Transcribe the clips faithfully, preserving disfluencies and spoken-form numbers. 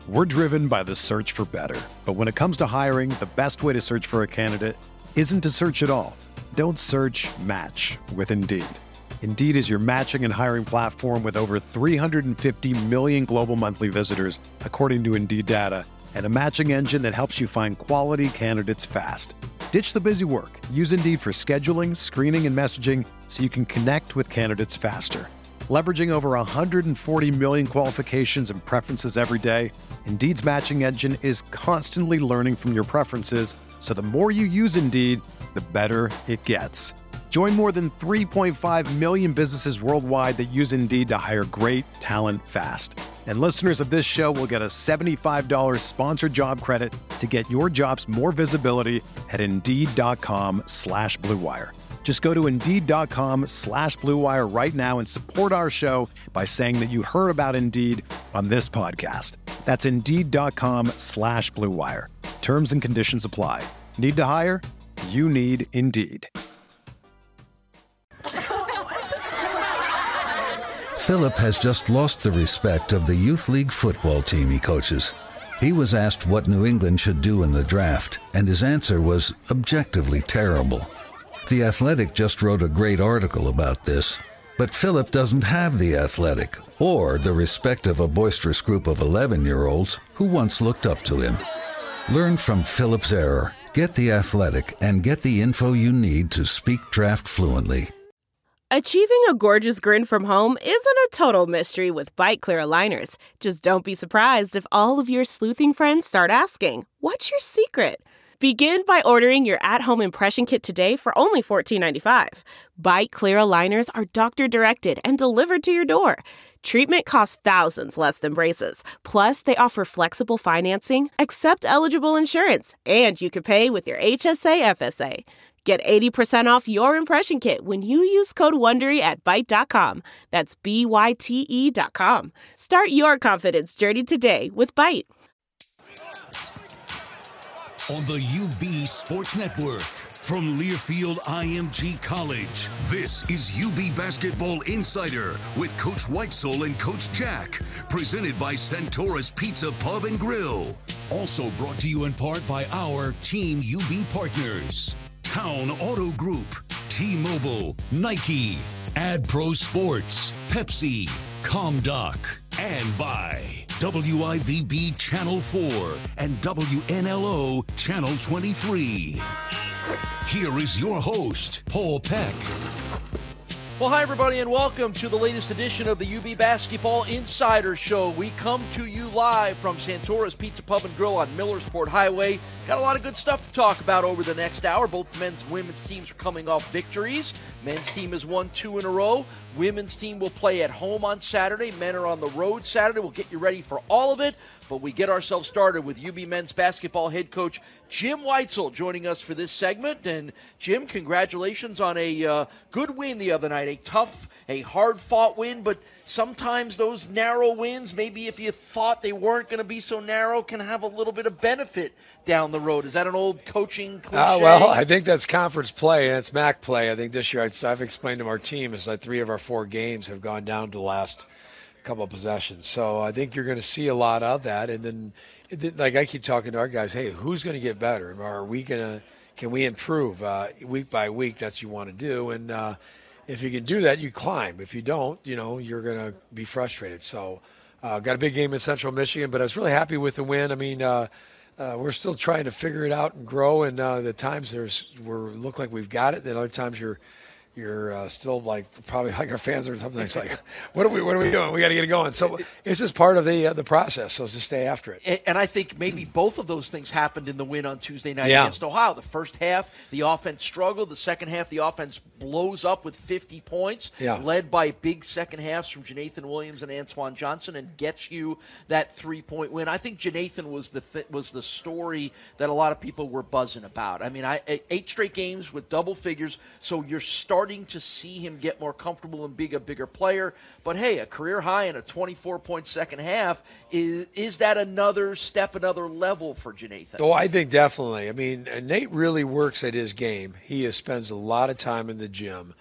We're driven by the search for better. But when it comes to hiring, the best way to search for a candidate isn't to search at all. Don't search, match with Indeed. Indeed is your matching and hiring platform with over three hundred fifty million global monthly visitors, according to Indeed data, and a matching engine that helps you find quality candidates fast. Ditch the busy work. Use Indeed for scheduling, screening, and messaging so you can connect with candidates faster. Leveraging over one hundred forty million qualifications and preferences every day, Indeed's matching engine is constantly learning from your preferences, so the more you use Indeed, the better it gets. Join more than three point five million businesses worldwide that use Indeed to hire great talent fast. And listeners of this show will get a seventy-five dollars sponsored job credit to get your jobs more visibility at Indeed.com slash Blue Wire. Just go to Indeed.com slash Blue Wire right now and support our show by saying that you heard about Indeed on this podcast. That's Indeed.com slash Blue Wire. Terms and conditions apply. Need to hire? You need Indeed. Philip has just lost the respect of the youth league football team he coaches. He was asked what New England should do in the draft, and his answer was objectively terrible. The Athletic just wrote a great article about this, but Philip doesn't have The Athletic or the respect of a boisterous group of eleven-year-olds who once looked up to him. Learn from Philip's error, get The Athletic, and get the info you need to speak draft fluently. Achieving a gorgeous grin from home isn't a total mystery with Byte Clear aligners. Just don't be surprised if all of your sleuthing friends start asking, "What's your secret?" Begin by ordering your at-home impression kit today for only fourteen ninety-five. Byte Clear aligners are doctor-directed and delivered to your door. Treatment costs thousands less than braces. Plus, they offer flexible financing, accept eligible insurance, and you can pay with your H S A F S A. Get eighty percent off your impression kit when you use code WONDERY at Byte dot com. That's B Y T E dot com. Start your confidence journey today with Byte. On the U B Sports Network, from Learfield I M G College, this is U B Basketball Insider with Coach Weitzel and Coach Jack, presented by Santora's Pizza Pub and Grill. Also brought to you in part by our Team U B partners: Town Auto Group, T-Mobile, Nike, AdPro Sports, Pepsi, ComDoc, and by W I V B Channel four and W N L O Channel twenty-three. Here is your host, Paul Peck. Well, hi, everybody, and welcome to the latest edition of the U B Basketball Insider Show. We come to you live from Santora's Pizza Pub and Grill on Millersport Highway. Got a lot of good stuff to talk about over the next hour. Both men's and women's teams are coming off victories. Men's team has won two in a row. Women's team will play at home on Saturday. Men are on the road Saturday. We'll get you ready for all of it. But we get ourselves started with U B men's basketball head coach Jim Weitzel joining us for this segment. And, Jim, congratulations on a uh, good win the other night. A tough, a hard-fought win, but sometimes those narrow wins, maybe if you thought they weren't going to be so narrow, can have a little bit of benefit down the road. Is that an old coaching cliche? Uh, well, I think that's conference play, and it's M A C play. I think this year, I've explained to our team, is that three of our four games have gone down to the last couple of possessions. So I think you're going to see a lot of that. And then, like I keep talking to our guys, hey, who's going to get better? Are we going to, can we improve uh, week by week? That's what you want to do. And uh, if you can do that, you climb. If you don't, you know, you're going to be frustrated. So uh, got a big game in Central Michigan, but I was really happy with the win. I mean, uh, uh, we're still trying to figure it out and grow. And uh, the times there's, we look like we've got it. Then other times you're, You're uh, still like probably like our fans or something. It's like, what are we? What are we doing? We got to get it going. So it's just part of the uh, the process. So just stay after it. And, and I think maybe both of those things happened in the win on Tuesday night yeah. against Ohio. The first half, the offense struggled. The second half, the offense blows up with fifty points, yeah. led by big second halves from Janathan Williams and Antoine Johnson, and gets you that three point win. I think Janathan was the th- was the story that a lot of people were buzzing about. I mean, I eight straight games with double figures. So you're starting to see him get more comfortable and be a bigger player. But, hey, a career high in a twenty-four point second half, is is that another step, another level for Janathan? Oh, I think definitely. I mean, Nate really works at his game. He spends a lot of time in the gym.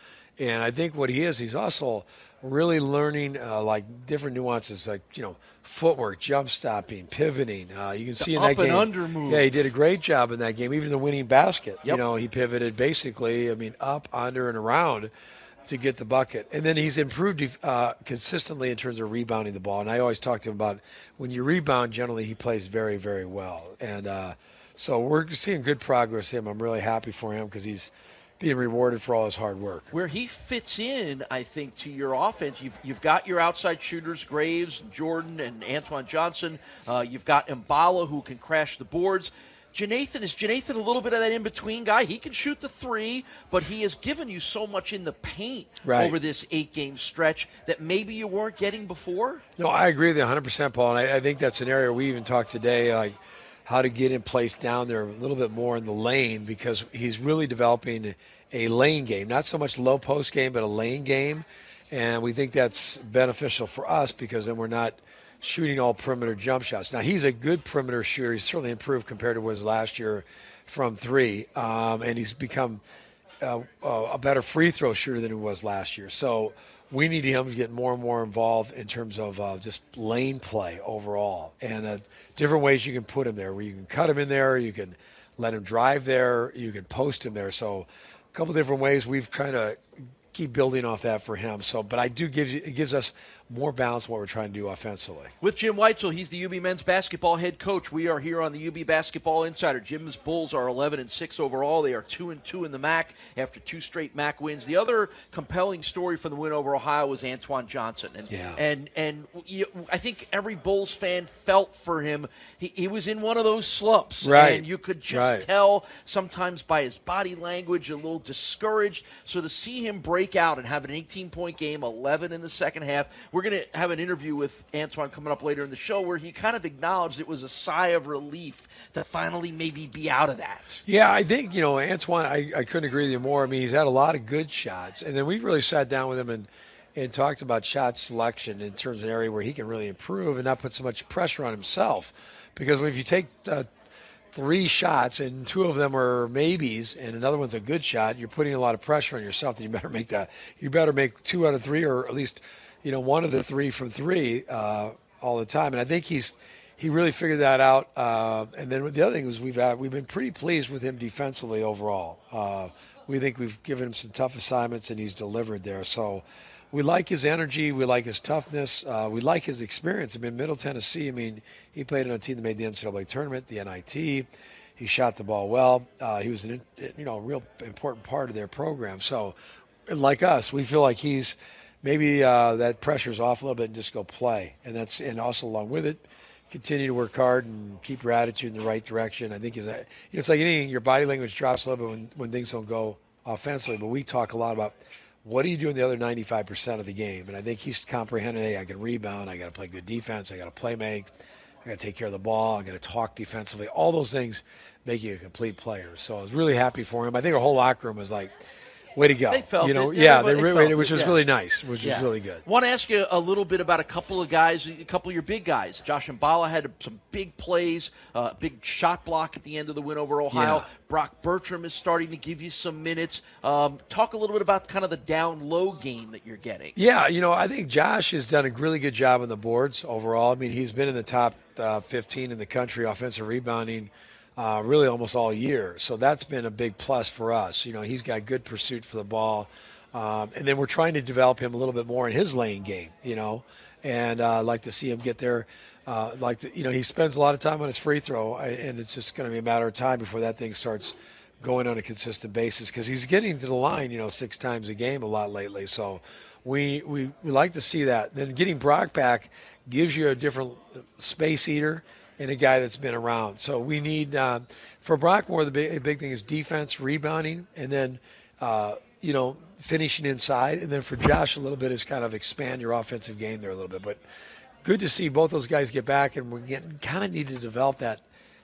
And I think what he is, he's also really learning uh, like different nuances, like, you know, footwork, jump stopping, pivoting. Uh, you can see the in that up game. and under move. Yeah, he did a great job in that game. Even the winning basket, Yep. you know, he pivoted basically, I mean, up, under, and around to get the bucket. And then he's improved uh, consistently in terms of rebounding the ball. And I always talk to him about when you rebound, generally he plays very, very well. And uh, so we're seeing good progress in him. I'm really happy for him because he's being rewarded for all his hard work. Where he fits in, I think, to your offense, you've, you've got your outside shooters, Graves, Jordan, and Antoine Johnson. Uh, you've got Mbala, who can crash the boards. Janathan, is Janathan a little bit of that in-between guy? He can shoot the three, but he has given you so much in the paint right. over this eight-game stretch that maybe you weren't getting before? No, I agree with you one hundred percent, Paul, and I, I think that's an area we even talked today, like how to get in place down there a little bit more in the lane, because he's really developing a lane game, not so much low post game, but a lane game, and we think that's beneficial for us because then we're not shooting all perimeter jump shots. Now, he's a good perimeter shooter. He's certainly improved compared to what he was last year from three, um, and he's become uh, a better free throw shooter than he was last year. So we need him to get more and more involved in terms of uh, just lane play overall, and uh, different ways you can put him there, where you can cut him in there, you can let him drive there, you can post him there. So a couple different ways we've tried to keep building off that for him. So, but I do give you, it gives us more balance what we're trying to do offensively. With Jim Weitzel, he's the U B men's basketball head coach. We are here on the U B Basketball Insider. Jim's Bulls are eleven and six overall. They are two and two in the M A C after two straight M A C wins. The other compelling story from the win over Ohio was Antoine Johnson, and yeah. and and you, I think every Bulls fan felt for him. He, he was in one of those slumps, right? And you could just right. tell sometimes by his body language, a little discouraged. So to see him break out and have an eighteen-point game, eleven in the second half, we're going to have an interview with Antoine coming up later in the show where he kind of acknowledged it was a sigh of relief to finally maybe be out of that. Yeah, I think, you know, Antoine, I, I couldn't agree with you more. I mean, he's had a lot of good shots. And then we really sat down with him and, and talked about shot selection in terms of an area where he can really improve and not put so much pressure on himself. Because if you take uh, three shots and two of them are maybes and another one's a good shot, you're putting a lot of pressure on yourself. Then you better make that. You better make two out of three, or at least, you know, one of the three from three uh, all the time. And I think he's he really figured that out. Uh, and then the other thing is we've had, we've been pretty pleased with him defensively overall. Uh, we think we've given him some tough assignments and he's delivered there. So we like his energy. We like his toughness. Uh, we like his experience. I mean, Middle Tennessee, I mean, he played on a team that made the N C double A tournament, the N I T. He shot the ball well. Uh, he was an, you know, a real important part of their program. So like us, we feel like he's maybe uh, that pressure's off a little bit and just go play. And that's and also along with it, continue to work hard and keep your attitude in the right direction. I think is that, you know, it's like anything, your body language drops a little bit when, when things don't go offensively. But we talk a lot about what do you do in the other ninety-five percent of the game. And I think he's comprehended, hey, I can rebound, I got to play good defense, I got to play make, I got to take care of the ball, I got to talk defensively. All those things make you a complete player. So I was really happy for him. I think our whole locker room was like, way to go. They felt you know, it. Yeah, Everybody they really, felt which it, was yeah. really nice, which Yeah. was really good. Want to ask you a little bit about a couple of guys, a couple of your big guys. Josh Mbala had some big plays, uh, big shot block at the end of the win over Ohio. Yeah. Brock Bertram is starting to give you some minutes. Um, talk a little bit about kind of the down-low game that you're getting. Yeah, you know, I think Josh has done a really good job on the boards overall. I mean, he's been in the top uh, fifteen in the country offensive rebounding uh, really almost all year. So that's been a big plus for us. You know, he's got good pursuit for the ball. Um, and then we're trying to develop him a little bit more in his lane game, you know, and uh, like to see him get there. Uh, like to, you know, he spends a lot of time on his free throw, and it's just going to be a matter of time before that thing starts going on a consistent basis, because he's getting to the line, you know, six times a game a lot lately. So we, we, we like to see that. Then getting Brock back gives you a different space eater and a guy that's been around. So we need, uh, for Brock, more the big, big thing is defense, rebounding, and then, uh, you know, finishing inside. And then for Josh, a little bit is kind of expand your offensive game there a little bit. But good to see both those guys get back, and we're getting kind of need to develop that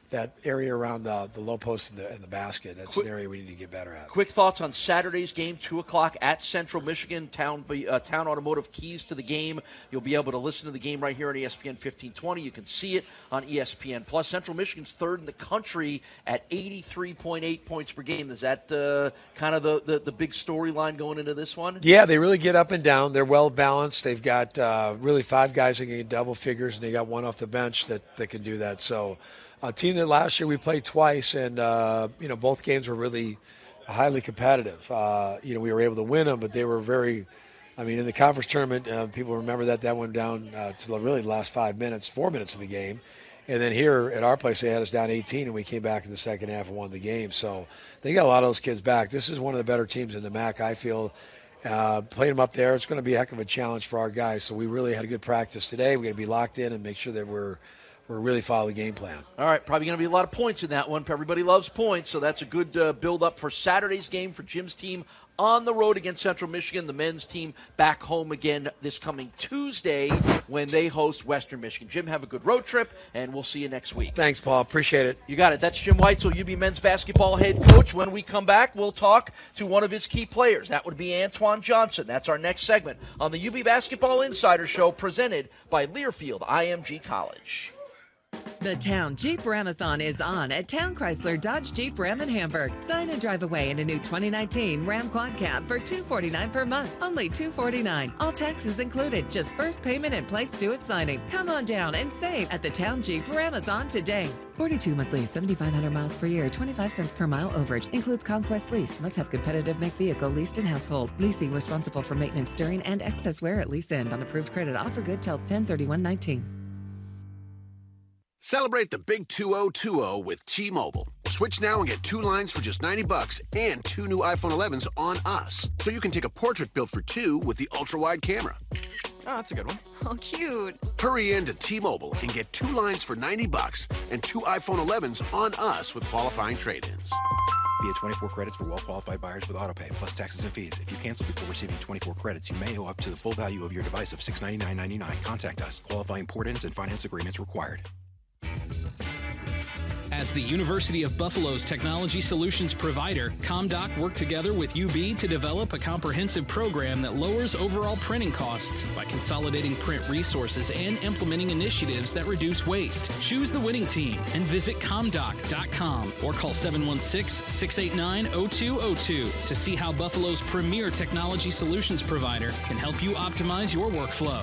that area around the, the low post and the, and the basket. That's quick, an area we need to get better at. Quick thoughts on Saturday's game, two o'clock at Central Michigan. Town uh, Town Automotive keys to the game. You'll be able to listen to the game right here on E S P N fifteen twenty. You can see it on E S P N Plus. Central Michigan's third in the country at eighty-three point eight points per game. Is that uh, kind of the, the, the big storyline going into this one? Yeah, they really get up and down. They're well balanced. They've got uh, really five guys that can get double figures, and they got one off the bench that, that can do that. So a team that last year we played twice, and uh, you know both games were really highly competitive. Uh, you know we were able to win them, but they were very. I mean, in the conference tournament, uh, people remember that that went down uh, to really the last five minutes, four minutes of the game, and then here at our place they had us down eighteen, and we came back in the second half and won the game. So they got a lot of those kids back. This is one of the better teams in the M A C, I feel. Uh, playing them up there, it's going to be a heck of a challenge for our guys. So we really had a good practice today. We're going to be locked in and make sure that we're. We're really following the game plan. All right, probably going to be a lot of points in that one. Everybody loves points, so that's a good uh, build-up for Saturday's game for Jim's team on the road against Central Michigan. The men's team back home again this coming Tuesday when they host Western Michigan. Jim, have a good road trip, and we'll see you next week. Thanks, Paul. Appreciate it. You got it. That's Jim Weitzel, U B men's basketball head coach. When we come back, we'll talk to one of his key players. That would be Antoine Johnson. That's our next segment on the U B Basketball Insider Show presented by Learfield I M G College. The Town Jeep Ram-a-thon is on at Town Chrysler Dodge Jeep Ram in Hamburg. Sign and drive away in a new twenty nineteen Ram Quad Cab for two hundred forty-nine dollars per month. Only two hundred forty-nine dollars. All taxes included. Just first payment and plates due at signing. Come on down and save at the Town Jeep Ram-a-thon today. forty-two monthly, seventy-five hundred miles per year, twenty-five cents per mile overage. Includes Conquest lease. Must have competitive make vehicle leased in household. Leasing responsible for maintenance during and excess wear at lease end on approved credit. Offer good till ten thirty-one nineteen. Celebrate the big two oh two oh with T-Mobile. Switch now and get two lines for just ninety bucks and two new iPhone elevens on us. So you can take a portrait built for two with the ultra-wide camera. Oh, that's a good one. Oh, cute. Hurry in to T-Mobile and get two lines for ninety bucks and two iPhone elevens on us with qualifying trade-ins. Via twenty-four credits for well-qualified buyers with AutoPay, plus taxes and fees. If you cancel before receiving twenty-four credits, you may owe up to the full value of your device of six hundred ninety-nine dollars and ninety-nine cents. Contact us. Qualifying port-ins and finance agreements required. As the University of Buffalo's technology solutions provider, ComDoc worked together with U B to develop a comprehensive program that lowers overall printing costs by consolidating print resources and implementing initiatives that reduce waste. Choose the winning team and visit comdoc dot com or call seven one six, six eight nine, zero two zero two to see how Buffalo's premier technology solutions provider can help you optimize your workflow.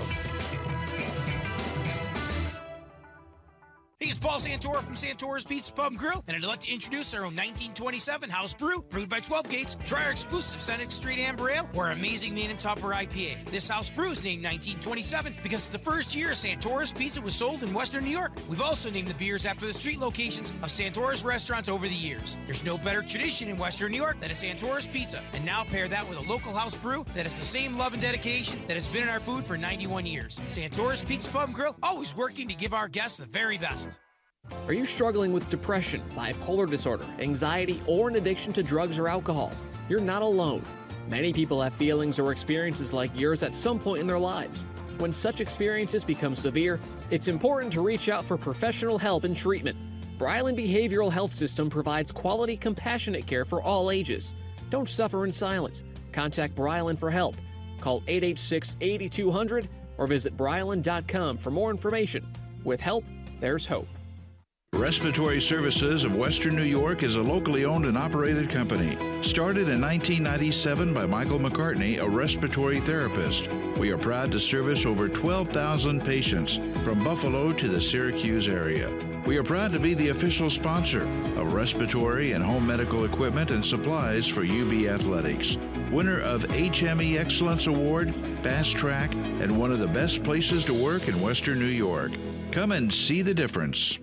Hey, it's Paul Santora from Santora's Pizza Pub and Grill, and I'd like to introduce our own nineteen twenty-seven House Brew, brewed by twelve Gates. Try our exclusive Senex Street Amber Ale or our amazing Man and Tupper I P A. This house brew is named nineteen twenty-seven because it's the first year Santora's Pizza was sold in Western New York. We've also named the beers after the street locations of Santora's restaurants over the years. There's no better tradition in Western New York than a Santora's Pizza, and now pair that with a local house brew that has the same love and dedication that has been in our food for ninety-one years. Santora's Pizza Pub and Grill, always working to give our guests the very best. Are you struggling with depression, bipolar disorder, anxiety, or an addiction to drugs or alcohol? You're not alone. Many people have feelings or experiences like yours at some point in their lives. When such experiences become severe, it's important to reach out for professional help and treatment. Bryland Behavioral Health System provides quality, compassionate care for all ages. Don't suffer in silence. Contact Bryland for help. Call eight eight six, eight two zero zero or visit bryland dot com for more information. With help, there's hope. Respiratory Services of Western New York is a locally owned and operated company. Started in nineteen ninety-seven by Michael McCartney, a respiratory therapist. We are proud to service over twelve thousand patients from Buffalo to the Syracuse area. We are proud to be the official sponsor of respiratory and home medical equipment and supplies for U B Athletics. Winner of H M E Excellence Award, Fast Track, and one of the best places to work in Western New York. Come and see the difference.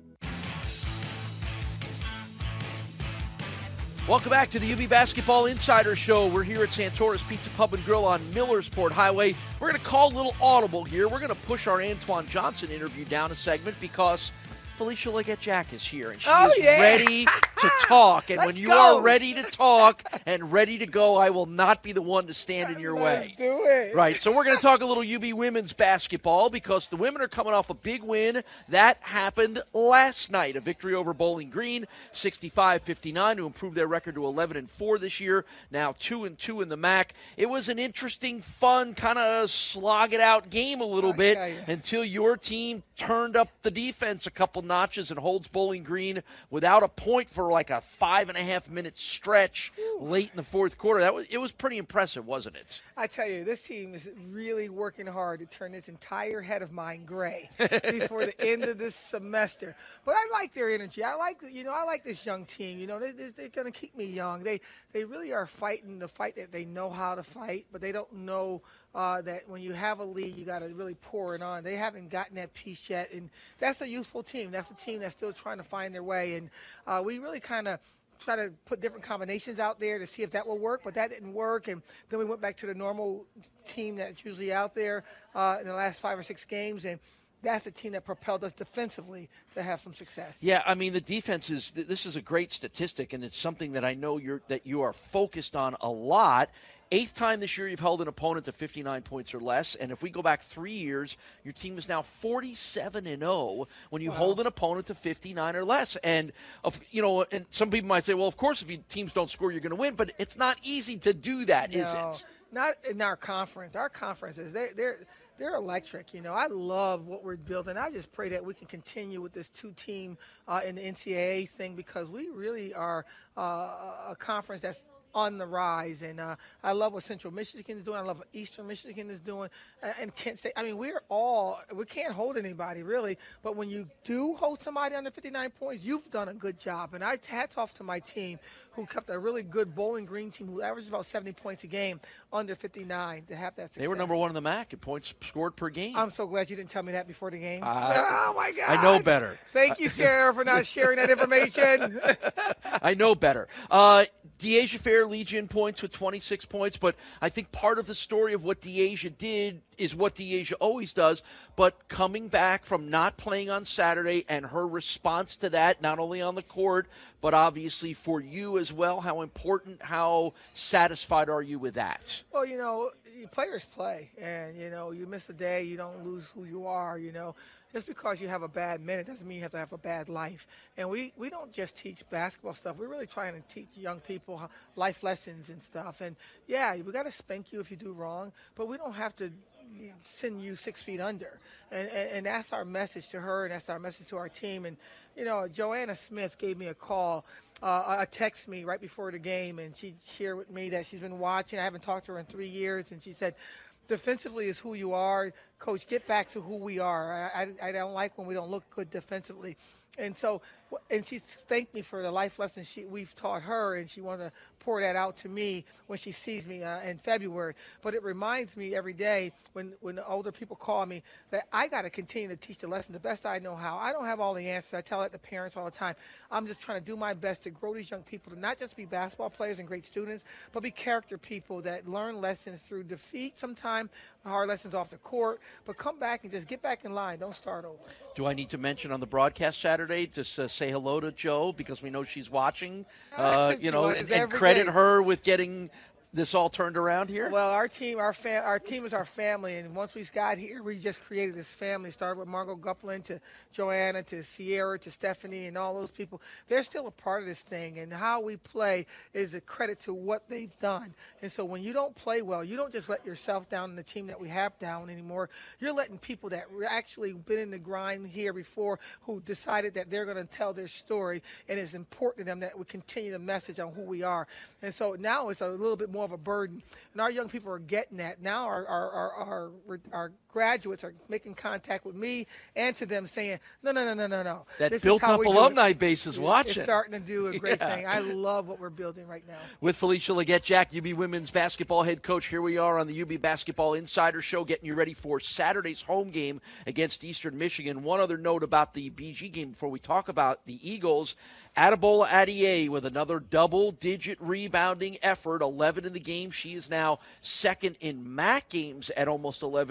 Welcome back to the U B Basketball Insider Show. We're here at Santora's Pizza Pub and Grill on Millersport Highway. We're going to call a little audible here. We're going to push our Antoine Johnson interview down a segment because Felicia Leggett-Jack is here, and she oh, is yeah. ready to talk. And Let's when you go. are ready to talk and ready to go, I will not be the one to stand in your Let's way. do it. Right, so we're going to talk a little U B women's basketball because the women are coming off a big win. That happened last night, a victory over Bowling Green, sixty-five fifty-nine, to improve their record to eleven and four this year, now two and two in the M A C. It was an interesting, fun, kind of slog-it-out game a little I bit tell you. until your team turned up the defense a couple notches and holds Bowling Green without a point for like a five and a half minute stretch Ooh. late in the fourth quarter. That was it was pretty impressive, wasn't it? I tell you, this team is really working hard to turn this entire head of mine gray before the end of this semester. But I like their energy. I like, you know, I like this young team. You know, they, they, they're going to keep me young. They they really are fighting the fight that they know how to fight, but they don't know uh, that when you have a lead, you got to really pour it on. They haven't gotten that piece yet, and that's a youthful team. That's a team that's still trying to find their way, and uh, we really kind of try to put different combinations out there to see if that will work, but that didn't work, and then we went back to the normal team that's usually out there uh, in the last five or six games, and that's the team that propelled us defensively to have some success. Yeah, I mean, the defense is – this is a great statistic, and it's something that I know you're that you are focused on a lot. Eighth time this year you've held an opponent to fifty-nine points or less, and if we go back three years, your team is now forty-seven and oh when you wow. hold an opponent to fifty-nine or less. And, you know, and some people might say, well, of course, if you, teams don't score, you're going to win, but it's not easy to do that, no, is it? Not in our conference. Our conferences, they, they're – They're electric. You know, I love what we're building. I just pray that we can continue with this two-team uh, in the N C double A thing because we really are uh, a conference that's on the rise. And uh, I love what Central Michigan is doing. I love what Eastern Michigan is doing. And, and Kent State. I mean, we're all – we can't hold anybody, really. But when you do hold somebody under fifty-nine points, you've done a good job. And I hats off to my team who kept a really good Bowling Green team who averaged about seventy points a game under fifty-nine to have that success. They were number one in the M A C in points scored per game. I'm so glad you didn't tell me that before the game. Uh, oh, my God. I know better. Thank you, Sarah, for not sharing that information. I know better. Uh, DeAsia Fair leads you in points with twenty-six points, but I think part of the story of what DeAsia did is what DeAsia always does, but coming back from not playing on Saturday and her response to that, not only on the court, but obviously for you as well, how important, how satisfied are you with that? Well, you know, players play, and, you know, you miss a day, you don't lose who you are, you know. Just because you have a bad minute doesn't mean you have to have a bad life. And we, we don't just teach basketball stuff. We're really trying to teach young people life lessons and stuff. And, yeah, we got to spank you if you do wrong, but we don't have to send you six feet under. And, and, and that's our message to her, and that's our message to our team. And, you know, Joanna Smith gave me a call, uh, a text me right before the game, and she shared with me that she's been watching. I haven't talked to her in three years, and she said, defensively is who you are. Coach, get back to who we are. I, I, I don't like when we don't look good defensively. And so, and she thanked me for the life lessons she, we've taught her, and she wanted to pour that out to me when she sees me uh, in February. But it reminds me every day when, when the older people call me that I got to continue to teach the lesson the best I know how. I don't have all the answers. I tell it to parents all the time. I'm just trying to do my best to grow these young people to not just be basketball players and great students, but be character people that learn lessons through defeat sometimes, hard lessons off the court, but come back and just get back in line. Don't start over. Do I need to mention on the broadcast Saturday, just uh, say hello to Jo because we know she's watching, uh, you know, and, and credit day. her with getting this all turned around here? Well, our team, our fam- our team is our family, and once we got here, we just created this family. Started with Margot Guplin to Joanna to Sierra to Stephanie and all those people. They're still a part of this thing, and how we play is a credit to what they've done. And so when you don't play well, you don't just let yourself down in the team that we have down anymore. You're letting people that actually been in the grind here before who decided that they're going to tell their story, and it's important to them that we continue the message on who we are. And so now it's a little bit more of a burden, and our young people are getting that. Now our our our our, our graduates are making contact with me and to them saying, no, no, no, no, no, no. That this built-up alumni base is watching. It's starting to do a great yeah. thing. I love what we're building right now. With Felicia Leggett-Jack, U B women's basketball head coach, here we are on the U B Basketball Insider Show, getting you ready for Saturday's home game against Eastern Michigan. One other note about the B G game before we talk about the Eagles. Adebola Adiye with another double-digit rebounding effort, eleven in the game. She is now second in M A C games at almost eleven rebounds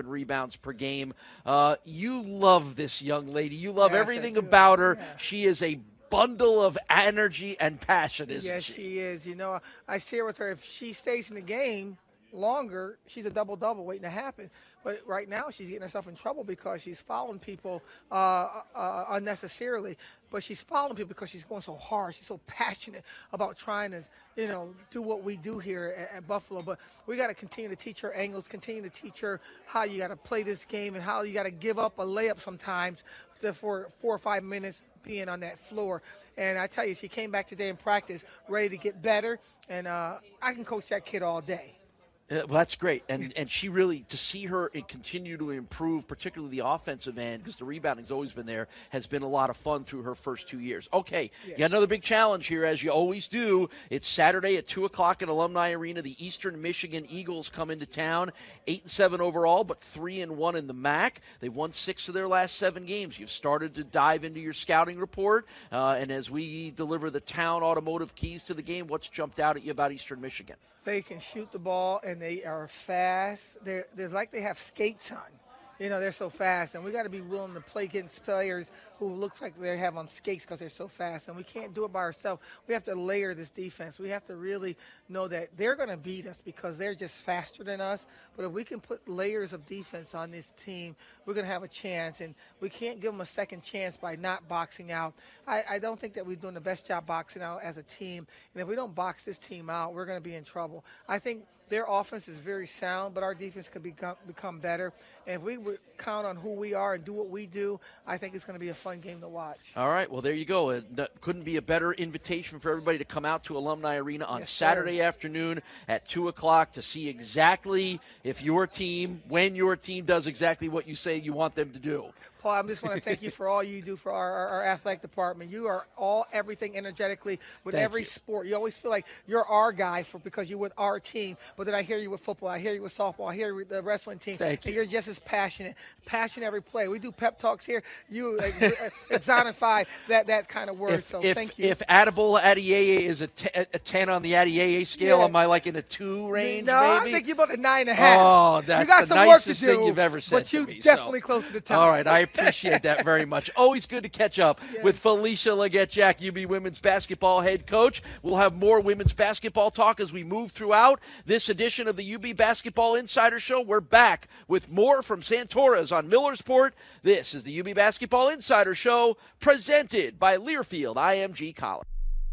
rebounds per game. Uh, you love this young lady. You love Yes, everything I do. about her. Yeah. She is a bundle of energy and passion, isn't yes, she? she is. You know, I share with her, if she stays in the game longer, she's a double-double waiting to happen. But right now, she's getting herself in trouble because she's fouling people uh, uh, unnecessarily. But she's fouling people because she's going so hard. She's so passionate about trying to, you know, do what we do here at, at Buffalo. But we got to continue to teach her angles, continue to teach her how you got to play this game and how you got to give up a layup sometimes for four or five minutes being on that floor. And I tell you, she came back today in practice ready to get better. And uh, I can coach that kid all day. Uh, well, that's great, and and she really, to see her and continue to improve, particularly the offensive end, because the rebounding's always been there, has been a lot of fun through her first two years. Okay, Yes. you got another big challenge here, as you always do. It's Saturday at two o'clock at Alumni Arena. The Eastern Michigan Eagles come into town, eight and seven overall, but three and one in the M A C. They've won six of their last seven games. You've started to dive into your scouting report, uh, and as we deliver the town automotive keys to the game, what's jumped out at you about Eastern Michigan? They can shoot the ball, and they are fast. They're, they're like they have skates on. You know, they're so fast, and we got to be willing to play against players who looks like they have on skates because they're so fast, and we can't do it by ourselves. We have to layer this defense. We have to really know that they're going to beat us because they're just faster than us, but if we can put layers of defense on this team, we're going to have a chance, and we can't give them a second chance by not boxing out. I, I don't think that we're doing the best job boxing out as a team, and if we don't box this team out, we're going to be in trouble. I think their offense is very sound, but our defense could become, become better. And if we would count on who we are and do what we do, I think it's going to be a fun game to watch. All right, well, there you go. It n- couldn't be a better invitation for everybody to come out to Alumni Arena on Yes, Saturday sir. afternoon at two o'clock to see exactly if your team, when your team does exactly what you say you want them to do. Paul, I just want to thank you for all you do for our, our, our athletic department. You are all everything energetically with Thank every you. sport. You always feel like you're our guy for because you're with our team. But then I hear you with football, I hear you with softball, I hear you with the wrestling team. Thank and you. you're just as passionate, passionate every play. We do pep talks here. You uh, exonify that that kind of word. If, so if, thank you. if Attabola Adieye is a, t- a ten on the Adieye scale, Yeah. am I like in a two range no, maybe? I think you're about a nine and a half. Oh, that's you got the some work to nicest do, thing you've ever said but to you me, so. definitely close to the top. All right, I appreciate that very much. Always good to catch up with Felicia Leggett-Jack, U B women's basketball head coach. We'll have more women's basketball talk as we move throughout this edition of the U B Basketball Insider Show. We're back with more from Santora's on Millersport. This is the U B Basketball Insider Show presented by Learfield I M G College.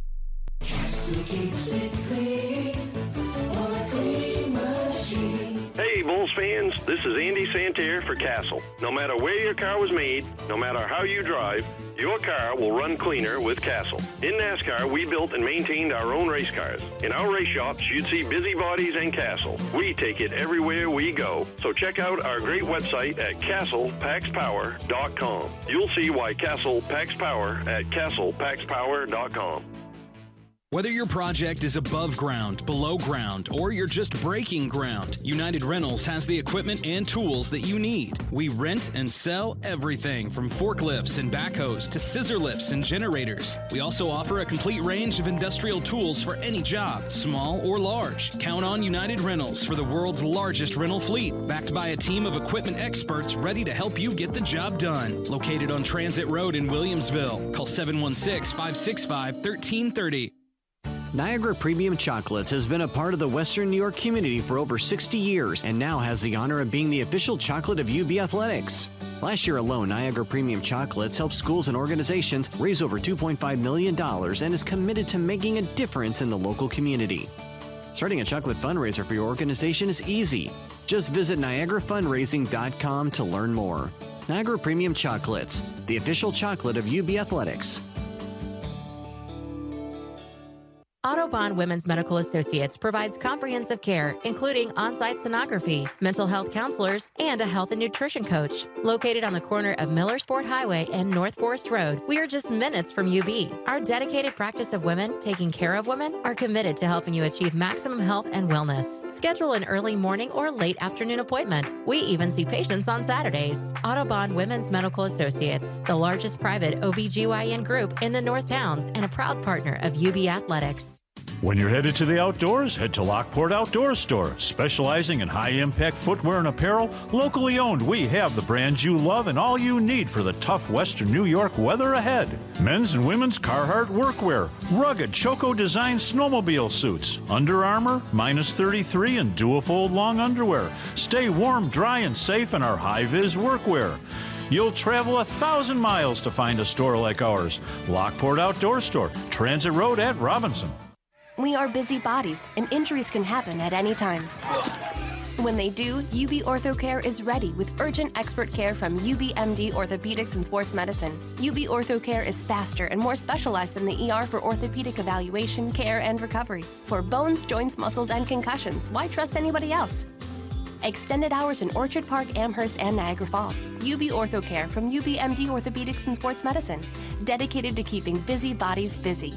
Hey, Bulls fans, this is Andy Santerre for Castle. No matter where your car was made, no matter how you drive, your car will run cleaner with Castle. In NASCAR, we built and maintained our own race cars. In our race shops, you'd see busybodies and Castle. We take it everywhere we go. So check out our great website at castle packs power dot com. You'll see why Castle packs power at castle packs power dot com. Whether your project is above ground, below ground, or you're just breaking ground, United Rentals has the equipment and tools that you need. We rent and sell everything from forklifts and backhoes to scissor lifts and generators. We also offer a complete range of industrial tools for any job, small or large. Count on United Rentals for the world's largest rental fleet, backed by a team of equipment experts ready to help you get the job done. Located on Transit Road in Williamsville. Call seven one six, five six five, one three three zero. Niagara Premium Chocolates has been a part of the Western New York community for over sixty years and now has the honor of being the official chocolate of U B Athletics. Last year alone, Niagara Premium Chocolates helped schools and organizations raise over two point five million dollars and is committed to making a difference in the local community. Starting a chocolate fundraiser for your organization is easy. Just visit niagara fundraising dot com to learn more. Niagara Premium Chocolates, the official chocolate of U B Athletics. Autobahn Women's Medical Associates provides comprehensive care, including on-site sonography, mental health counselors, and a health and nutrition coach. Located on the corner of Millersport Highway and North Forest Road, we are just minutes from U B. Our dedicated practice of women taking care of women are committed to helping you achieve maximum health and wellness. Schedule an early morning or late afternoon appointment. We even see patients on Saturdays. Autobahn Women's Medical Associates, the largest private O B G Y N group in the North Towns and a proud partner of U B Athletics. When you're headed to the outdoors, head to Lockport Outdoor Store. Specializing in high-impact footwear and apparel, locally owned, we have the brands you love and all you need for the tough Western New York weather ahead. Men's and women's Carhartt workwear, rugged Choco-designed snowmobile suits, Under Armour, minus thirty-three, and dual-fold long underwear. Stay warm, dry, and safe in our high-vis workwear. You'll travel a thousand miles to find a store like ours. Lockport Outdoor Store, Transit Road at Robinson. We are busy bodies, and injuries can happen at any time. When they do, U B OrthoCare is ready with urgent expert care from U B M D Orthopedics and Sports Medicine. U B OrthoCare is faster and more specialized than the E R for orthopedic evaluation, care, and recovery. For bones, joints, muscles, and concussions, why trust anybody else? Extended hours in Orchard Park, Amherst, and Niagara Falls. U B OrthoCare from U B M D Orthopedics and Sports Medicine. Dedicated to keeping busy bodies busy.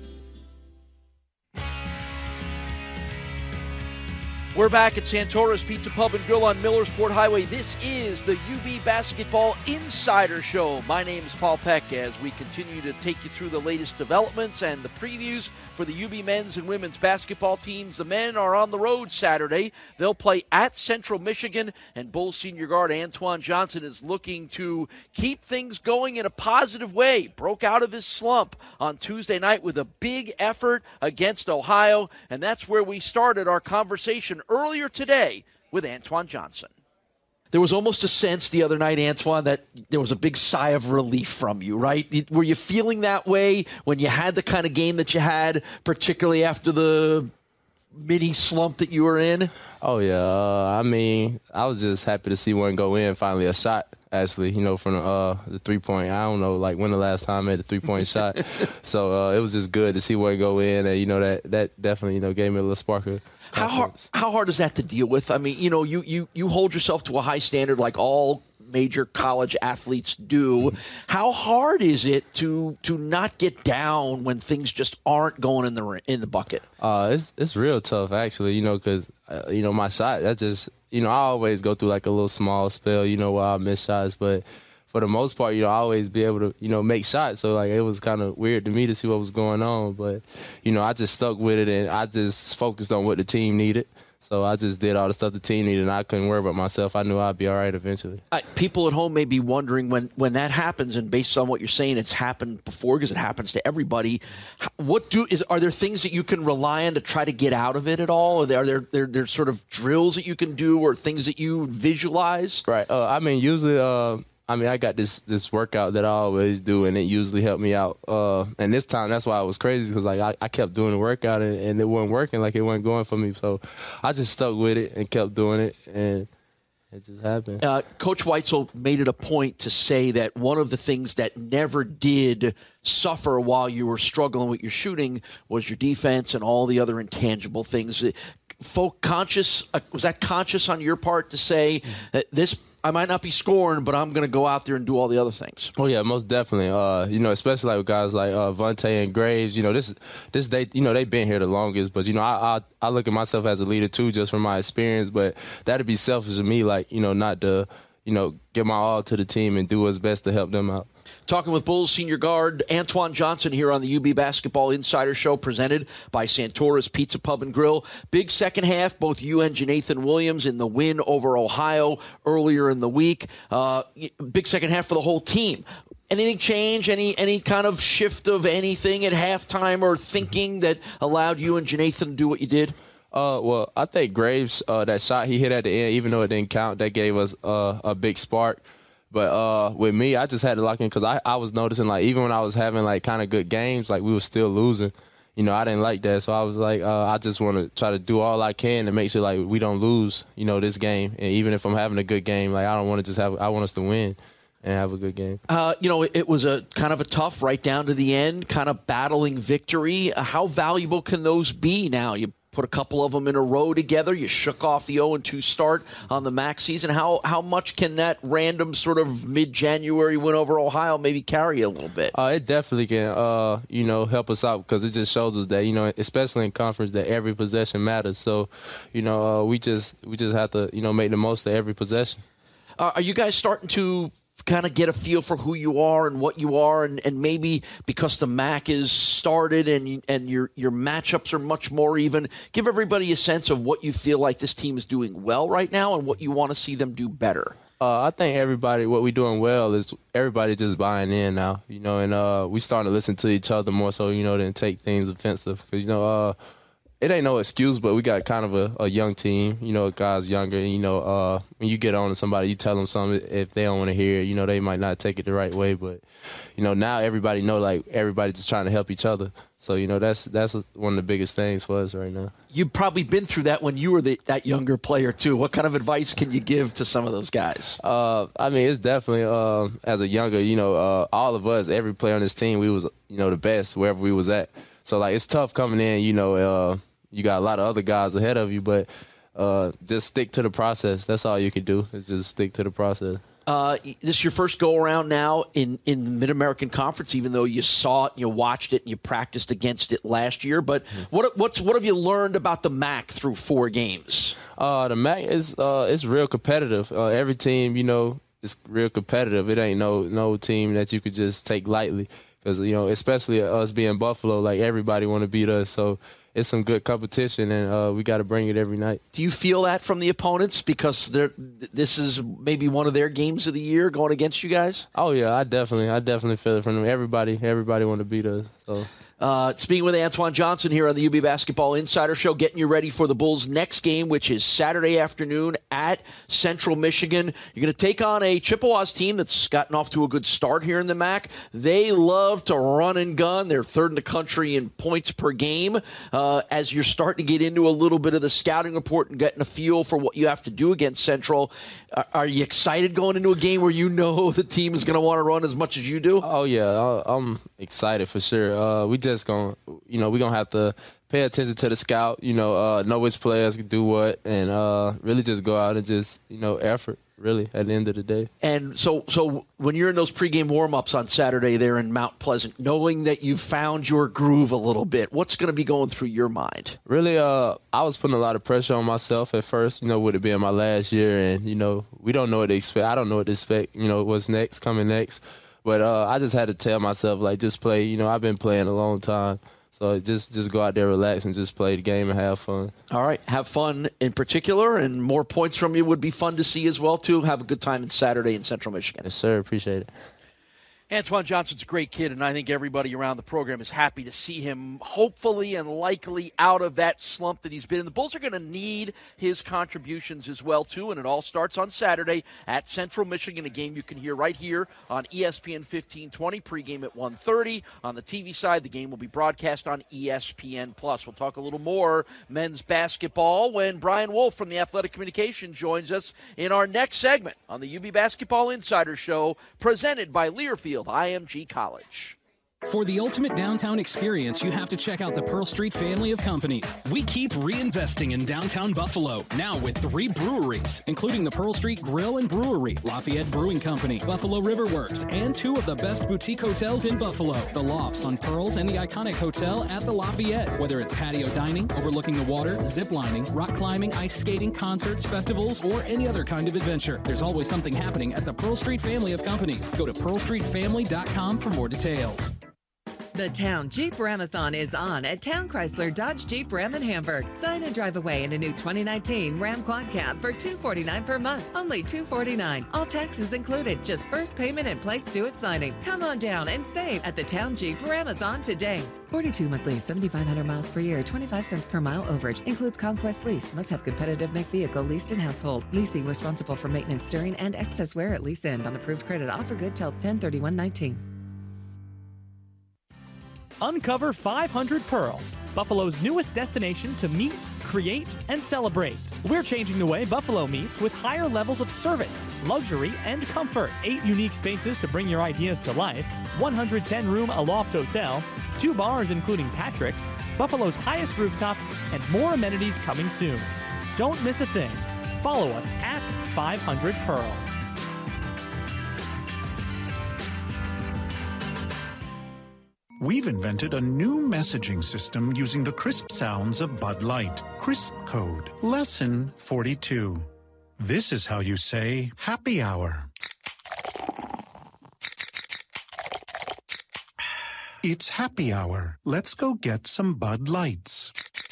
We're back at Santora's Pizza Pub and Grill on Millersport Highway. This is the U B Basketball Insider Show. My name is Paul Peck as we continue to take you through the latest developments and the previews for the U B men's and women's basketball teams. The men are on the road Saturday. They'll play at Central Michigan, and Bulls senior guard Antoine Johnson is looking to keep things going in a positive way. Broke out of his slump on Tuesday night with a big effort against Ohio, and that's where we started our conversation earlier today with Antoine Johnson. There was almost a sense the other night, Antoine, that there was a big sigh of relief from you, right? Were you feeling that way when you had the kind of game that you had, particularly after the mini slump that you were in? Oh, yeah. Uh, I mean, I was just happy to see one go in, finally, a shot, actually, you know, from the, uh, the three-point. I don't know, like, when the last time I made a three-point shot. So uh, it was just good to see one go in, and, you know, that, that definitely, you know, gave me a little spark of How hard, how hard is that to deal with? I mean, you know, you, you, you hold yourself to a high standard like all major college athletes do. Mm-hmm. How hard is it to to not get down when things just aren't going in the in the bucket? Uh, it's it's real tough, actually, you know, because, uh, you know, my shot, that's just, you know, I always go through like a little small spell, you know, where I miss shots, but for the most part, you know, I always be able to, you know, make shots. So, like, it was kind of weird to me to see what was going on. But, you know, I just stuck with it, and I just focused on what the team needed. So I just did all the stuff the team needed, and I couldn't worry about myself. I knew I'd be all right eventually. Uh, people at home may be wondering when, when that happens, and based on what you're saying, it's happened before because it happens to everybody. What do is are there things that you can rely on to try to get out of it at all? Are there are there, there, there sort of drills that you can do or things that you visualize? Right. Uh, I mean, usually uh, – I mean, I got this this workout that I always do, and it usually helped me out. Uh, and this time, that's why it was crazy, because like I, I kept doing the workout, and, and it wasn't working, like it wasn't going for me. So I just stuck with it and kept doing it, and it just happened. Uh, Coach Weitzel made it a point to say that one of the things that never did suffer while you were struggling with your shooting was your defense and all the other intangible things. Folk conscious, uh, was that conscious on your part to say that this – I might not be scoring, but I'm going to go out there and do all the other things? Oh, yeah, most definitely. Uh, you know, especially like with guys like uh, Vontae and Graves. You know, this this they you know they've been here the longest. But you know, I, I I look at myself as a leader too, just from my experience. But that'd be selfish of me, like you know, not to you know give my all to the team and do what's best to help them out. Talking with Bulls senior guard Antoine Johnson here on the U B Basketball Insider Show, presented by Santora's Pizza Pub and Grill. Big second half, both you and Janathan Williams in the win over Ohio earlier in the week. Uh, big second half for the whole team. Anything change? Any any kind of shift of anything at halftime or thinking that allowed you and Janathan to do what you did? Uh, well, I think Graves, uh, that shot he hit at the end, even though it didn't count, that gave us uh, a big spark. But uh, with me, I just had to lock in because I, I was noticing, like, even when I was having, like, kind of good games, like, we were still losing. You know, I didn't like that. So I was like, uh, I just want to try to do all I can to make sure, like, we don't lose, you know, this game. And even if I'm having a good game, like, I don't want to just have – I want us to win and have a good game. Uh, you know, it, it was a kind of a tough right down to the end, kind of battling victory. Uh, how valuable can those be now? You put a couple of them in a row together. You shook off the oh and two start on the MAC season. How how much can that random sort of mid-January win over Ohio maybe carry a little bit? Uh, it definitely can, uh, you know, help us out because it just shows us that, you know, especially in conference, that every possession matters. So, you know, uh, we just we just have to, you know, make the most of every possession. Uh, are you guys starting to kind of get a feel for who you are and what you are, and, and maybe because the M A C is started and and your your matchups are much more even, give everybody a sense of what you feel like this team is doing well right now and what you want to see them do better. Uh, I think everybody, what we're doing well is everybody just buying in now, you know, and uh, we starting to listen to each other more so, you know, than take things offensive. Because, you know, uh, it ain't no excuse, but we got kind of a, a young team, you know, guys younger. And, you know, uh, when you get on to somebody, you tell them something, if they don't want to hear it, you know, they might not take it the right way. But, you know, now everybody know, like, everybody just trying to help each other. So, you know, that's that's one of the biggest things for us right now. You've probably been through that when you were the, that younger player, too. What kind of advice can you give to some of those guys? Uh, I mean, it's definitely, uh, as a younger, you know, uh, all of us, every player on this team, we was, you know, the best wherever we was at. So, like, it's tough coming in, you know, uh, you got a lot of other guys ahead of you, but uh, just stick to the process. That's all you can do is just stick to the process. Uh, this is your first go-around now in, in the Mid-American Conference, even though you saw it, you watched it, and you practiced against it last year. But mm-hmm. what what's what have you learned about the M A C through four games? Uh, the M A C is uh, it's real competitive. Uh, every team, you know, is real competitive. It ain't no no team that you could just take lightly because, you know, especially us being Buffalo, like everybody want to beat us. So it's some good competition, and uh, we got to bring it every night. Do you feel that from the opponents because they're, this is maybe one of their games of the year going against you guys? Oh, yeah, I definitely I definitely feel it from them. Everybody, everybody want to beat us. So. Uh, speaking with Antoine Johnson here on the U B Basketball Insider Show, getting you ready for the Bulls' next game, which is Saturday afternoon at Central Michigan. You're going to take on a Chippewas team that's gotten off to a good start here in the M A C. They love to run and gun. They're third in the country in points per game. Uh, as you're starting to get into a little bit of the scouting report and getting a feel for what you have to do against Central, are, are you excited going into a game where you know the team is going to want to run as much as you do? Oh, yeah. I'm excited for sure. Uh, we just going to, you know, we're going to have to pay attention to the scout, you know, uh, know which players can do what, and uh, really just go out and just, you know, effort, really, at the end of the day. And so so when you're in those pregame warm-ups on Saturday there in Mount Pleasant, knowing that you've found your groove a little bit, what's going to be going through your mind? Really, uh, I was putting a lot of pressure on myself at first, you know, with it being my last year, and, you know, we don't know what to expect. I don't know what to expect, you know, what's next, coming next. But uh, I just had to tell myself, like, just play. You know, I've been playing a long time. So just just go out there, relax, and just play the game and have fun. All right. Have fun in particular, and more points from you would be fun to see as well, too. Have a good time on Saturday in Central Michigan. Yes, sir. Appreciate it. Antoine Johnson's a great kid, and I think everybody around the program is happy to see him hopefully and likely out of that slump that he's been in. The Bulls are going to need his contributions as well, too, and it all starts on Saturday at Central Michigan, a game you can hear right here on E S P N fifteen twenty, pregame at one thirty. On the T V side, the game will be broadcast on E S P N plus. We'll talk a little more men's basketball when Brian Wolf from the Athletic Communication joins us in our next segment on the U B Basketball Insider Show, presented by Learfield I M G College. For the ultimate downtown experience, you have to check out the Pearl Street family of companies. We keep reinvesting in downtown Buffalo, now with three breweries, including the Pearl Street Grill and Brewery, Lafayette Brewing Company, Buffalo River Works, and two of the best boutique hotels in Buffalo, the Lofts on Pearls and the iconic hotel at the Lafayette. Whether it's patio dining, overlooking the water, zip lining, rock climbing, ice skating, concerts, festivals, or any other kind of adventure, there's always something happening at the Pearl Street family of companies. Go to pearl street family dot com for more details. The Town Jeep Ramathon is on at Town Chrysler Dodge Jeep Ram in Hamburg. Sign and drive away in a new twenty nineteen Ram Quad Cab for two hundred forty-nine dollars per month. Only two hundred forty-nine dollars. All taxes included. Just first payment and plates due at signing. Come on down and save at the Town Jeep Ramathon today. forty-two monthly, seventy-five hundred miles per year, twenty-five cents per mile overage. Includes conquest lease. Must have competitive make vehicle leased in household. Leasing responsible for maintenance during and excess wear at lease end on approved credit. Offer good till ten thirty-one nineteen. Uncover five hundred Pearl, Buffalo's newest destination to meet, create, and celebrate. We're changing the way Buffalo meets with higher levels of service, luxury, and comfort. Eight unique spaces to bring your ideas to life, one hundred ten room Aloft Hotel, two bars including Patrick's, Buffalo's highest rooftop, and more amenities coming soon. Don't miss a thing. Follow us at five hundred Pearl. We've invented a new messaging system using the crisp sounds of Bud Light. Crisp Code. Lesson forty-two. This is how you say happy hour. It's happy hour. Let's go get some Bud Lights.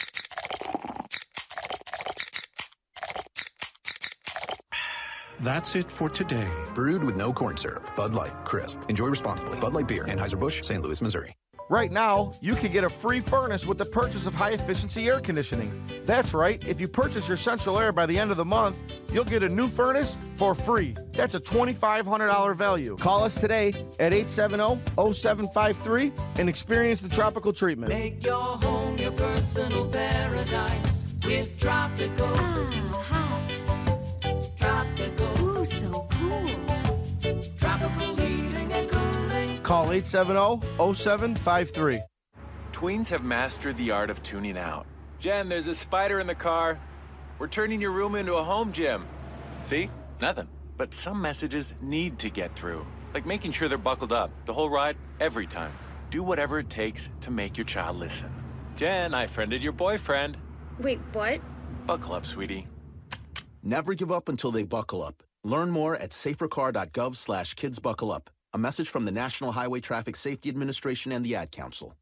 That's it for today. Brewed with no corn syrup. Bud Light. Crisp. Enjoy responsibly. Bud Light Beer. Anheuser-Busch. Saint Louis, Missouri. Right now, you can get a free furnace with the purchase of high-efficiency air conditioning. That's right. If you purchase your Central Air by the end of the month, you'll get a new furnace for free. That's a twenty-five hundred dollars value. Call us today at eight seven zero, zero seven five three and experience the tropical treatment. Make your home your personal paradise with Tropical. Ah, hot. Tropical. Ooh, so cool. Tropical heating and cooling. Call eight seven zero, zero seven five three. Tweens have mastered the art of tuning out. Jen, there's a spider in the car. We're turning your room into a home gym. See? Nothing. But some messages need to get through. Like making sure they're buckled up the whole ride, every time. Do whatever it takes to make your child listen. Jen, I friended your boyfriend. Wait, what? Buckle up, sweetie. Never give up until they buckle up. Learn more at safercar.gov slash kids buckle up. A message from the National Highway Traffic Safety Administration and the Ad Council.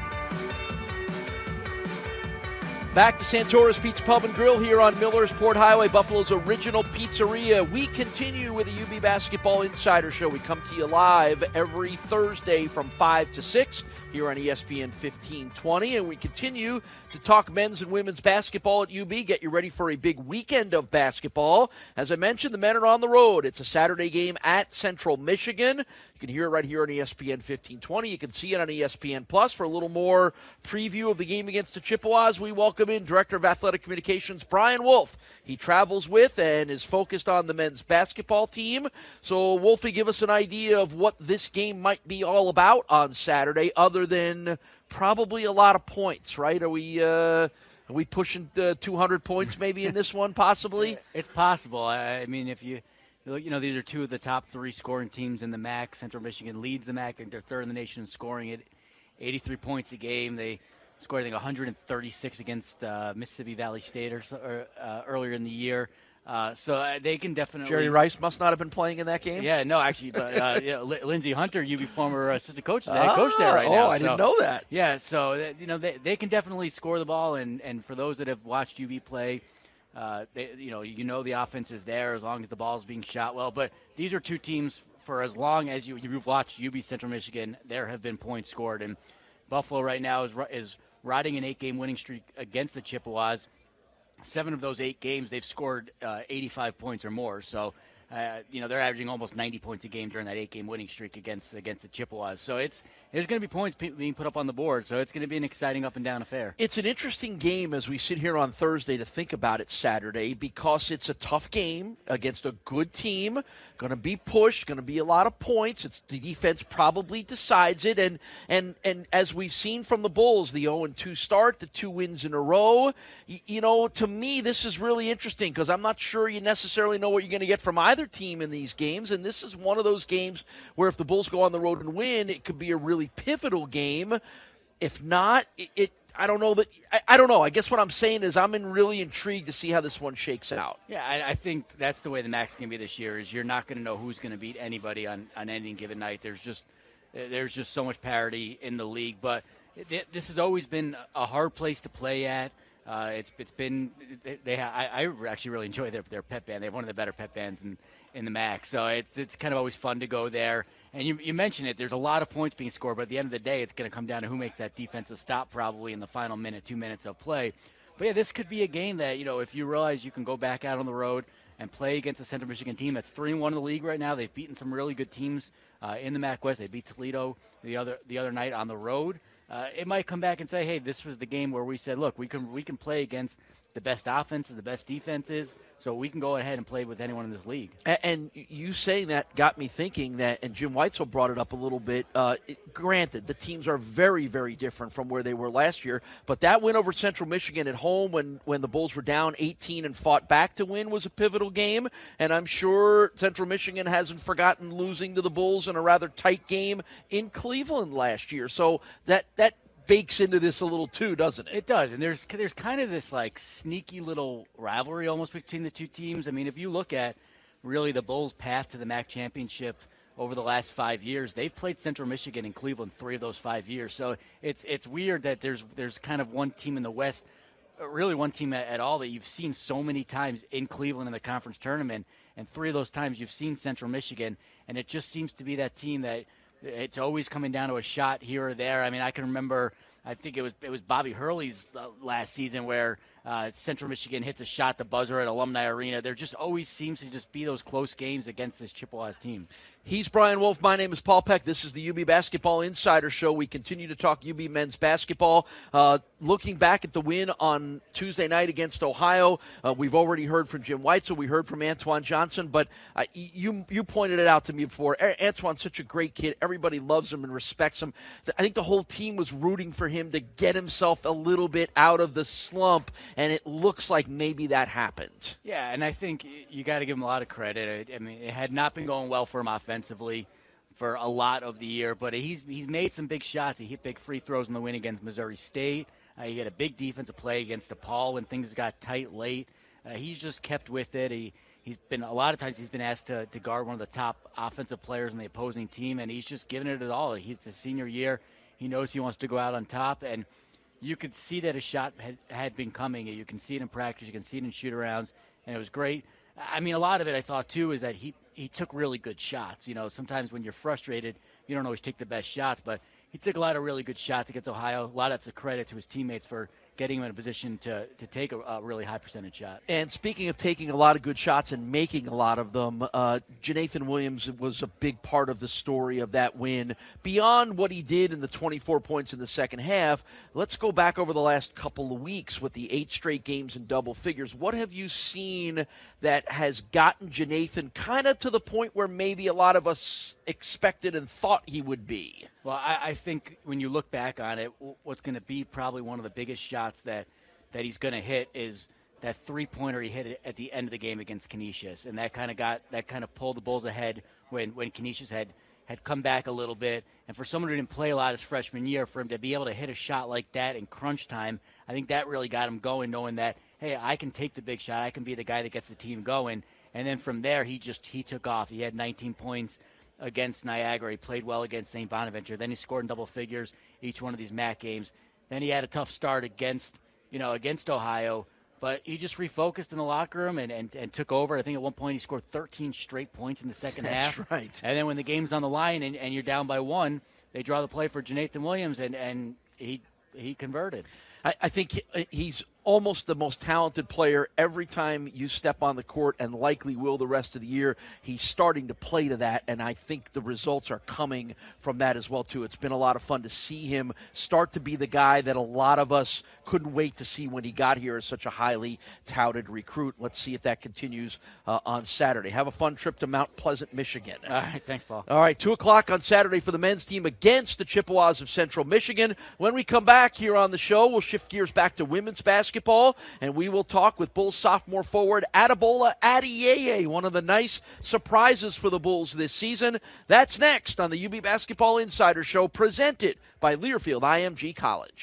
Back to Santora's Pizza Pub and Grill here on Millersport Highway, Buffalo's original pizzeria. We continue with the U B Basketball Insider Show. We come to you live every Thursday from five to six here on E S P N fifteen twenty. And we continue to talk men's and women's basketball at U B. Get you ready for a big weekend of basketball. As I mentioned, the men are on the road. It's a Saturday game at Central Michigan. You can hear it right here on E S P N fifteen twenty. You can see it on E S P N Plus. For a little more preview of the game against the Chippewas, we welcome in Director of Athletic Communications, Brian Wolf. He travels with and is focused on the men's basketball team. So, Wolfie, give us an idea of what this game might be all about on Saturday, other than probably a lot of points, right? Are we uh, are we pushing uh, two hundred points maybe in this one, possibly? It's possible. I mean, if you You know, these are two of the top three scoring teams in the M A C. Central Michigan leads the M A C. I think they're third in the nation in scoring at eighty-three points a game. They scored, I think, one hundred thirty-six against uh, Mississippi Valley State or, or uh, earlier in the year. Uh, so uh, they can definitely. Jerry Rice must not have been playing in that game. Yeah, no, actually, but uh, yeah, L- Lindsey Hunter, U B former assistant coach, is head coach there right oh, now. Oh, I so, didn't know that. Yeah, so you know they they can definitely score the ball, and, and for those that have watched U B play. Uh, they, you know, you know the offense is there as long as the ball is being shot well. But these are two teams for as long as you, you've watched U B Central Michigan, there have been points scored. And Buffalo right now is is riding an eight-game winning streak against the Chippewas. Seven of those eight games, they've scored uh, eighty-five points or more. So, uh, you know, they're averaging almost ninety points a game during that eight-game winning streak against against the Chippewas. So it's there's going to be points pe- being put up on the board. So it's going to be an exciting up-and-down affair. It's an interesting game as we sit here on Thursday to think about it Saturday, because it's a tough game against a good team. Going to be pushed, going to be a lot of points. It's the defense probably decides it. And and and as we've seen from the Bulls, the oh and two start, the two wins in a row, you, you know, to me, this is really interesting because I'm not sure you necessarily know what you're going to get from either team in these games. And this is one of those games where if the Bulls go on the road and win, it could be a really pivotal game. If not, it, it I don't know that I, I don't know. I guess what I'm saying is I'm in really intrigued to see how this one shakes out. Yeah, I, I think that's the way the M A C's going to be this year. Is you're not going to know who's going to beat anybody on, on any given night. There's just there's just so much parity in the league. But it, this has always been a hard place to play at. Uh, it's it's been they, they I, I actually really enjoy their their pep band. They have one of the better pep bands in, in the M A C. So it's it's kind of always fun to go there. And you you mentioned it. There's a lot of points being scored, but at the end of the day, it's going to come down to who makes that defensive stop probably in the final minute, two minutes of play. But yeah, this could be a game that, you know, if you realize you can go back out on the road and play against a Central Michigan team that's three and one in the league right now. They've beaten some really good teams uh, in the M A C West. They beat Toledo the other the other night on the road. Uh, it might come back and say, hey, this was the game where we said, look, we can we can play against the best offenses, the best defenses, so we can go ahead and play with anyone in this league. And, and you saying that got me thinking that, and Jim Weitzel brought it up a little bit. Uh, it, granted, the teams are very, very different from where they were last year, but that win over Central Michigan at home when, when the Bulls were down eighteen and fought back to win was a pivotal game, and I'm sure Central Michigan hasn't forgotten losing to the Bulls in a rather tight game in Cleveland last year. So that that bakes into this a little too, doesn't it? It does, and there's there's kind of this like sneaky little rivalry almost between the two teams. I mean, if you look at really the Bulls' path to the M A C championship over the last five years. They've played Central Michigan and Cleveland three of those five years. So it's it's weird that there's there's kind of one team in the West, really one team at, at all that you've seen so many times in Cleveland in the conference tournament, and three of those times you've seen Central Michigan, and it just seems to be that team that it's always coming down to a shot here or there. I mean, I can remember, I think it was it was Bobby Hurley's uh, last season where uh, Central Michigan hits a shot at the buzzer at Alumni Arena. There just always seems to just be those close games against this Chippewas team. He's Brian Wolf. My name is Paul Peck. This is the U B Basketball Insider Show. We continue to talk U B men's basketball. Uh, looking back at the win on Tuesday night against Ohio, uh, we've already heard from Jim Weitzel. We heard from Antoine Johnson. But uh, you you pointed it out to me before. Antoine's such a great kid. Everybody loves him and respects him. I think the whole team was rooting for him to get himself a little bit out of the slump, and it looks like maybe that happened. Yeah, and I think you got to give him a lot of credit. I mean, it had not been going well for him offensively for a lot of the year, but he's he's made some big shots. He hit big free throws in the win against Missouri State. Uh, he had a big defensive play against DePaul when things got tight late. Uh, he's just kept with it. He he's been a lot of times he's been asked to, to guard one of the top offensive players in the opposing team, and he's just given it all. He's the senior year. He knows he wants to go out on top, and you could see that a shot had, had been coming. You can see it in practice. You can see it in shoot-arounds, and it was great. I mean, a lot of it, I thought, too, is that he, he took really good shots. You know, sometimes when you're frustrated, you don't always take the best shots, but he took a lot of really good shots against Ohio. A lot of that's a credit to his teammates for getting him in a position to, to take a, a really high percentage shot. And speaking of taking a lot of good shots and making a lot of them, uh, Janathan Williams was a big part of the story of that win. Beyond what he did in the twenty-four points in the second half, let's go back over the last couple of weeks with the eight straight games in double figures. What have you seen that has gotten Janathan kind of to the point where maybe a lot of us expected and thought he would be? Well, I, I think when you look back on it, what's going to be probably one of the biggest shots that, that he's going to hit is that three-pointer he hit at the end of the game against Canisius, and that kind of got that kind of pulled the Bulls ahead when, when Canisius had, had come back a little bit. And for someone who didn't play a lot his freshman year, for him to be able to hit a shot like that in crunch time, I think that really got him going, knowing that, hey, I can take the big shot, I can be the guy that gets the team going. And then from there, he just he took off. He had nineteen points against Niagara. He played well against Saint Bonaventure. Then he scored in double figures each one of these M A C games. Then he had a tough start against, you know, against Ohio, but he just refocused in the locker room and, and, and took over. I think at one point he scored thirteen straight points in the second That's half. right. And then when the game's on the line and, and you're down by one, they draw the play for Janathan Williams, and, and he he converted. I, I think he's almost the most talented player every time you step on the court, and likely will the rest of the year. He's starting to play to that, and I think the results are coming from that as well, too. It's been a lot of fun to see him start to be the guy that a lot of us couldn't wait to see when he got here as such a highly touted recruit. Let's see if that continues uh, on Saturday. Have a fun trip to Mount Pleasant, Michigan. All right, thanks, Paul. All right, two o'clock on Saturday for the men's team against the Chippewas of Central Michigan. When we come back here on the show, we'll shift gears back to women's basketball. And we will talk with Bulls sophomore forward Adebola Adeyeye, one of the nice surprises for the Bulls this season. That's next on the U B Basketball Insider Show, presented by Learfield I M G College.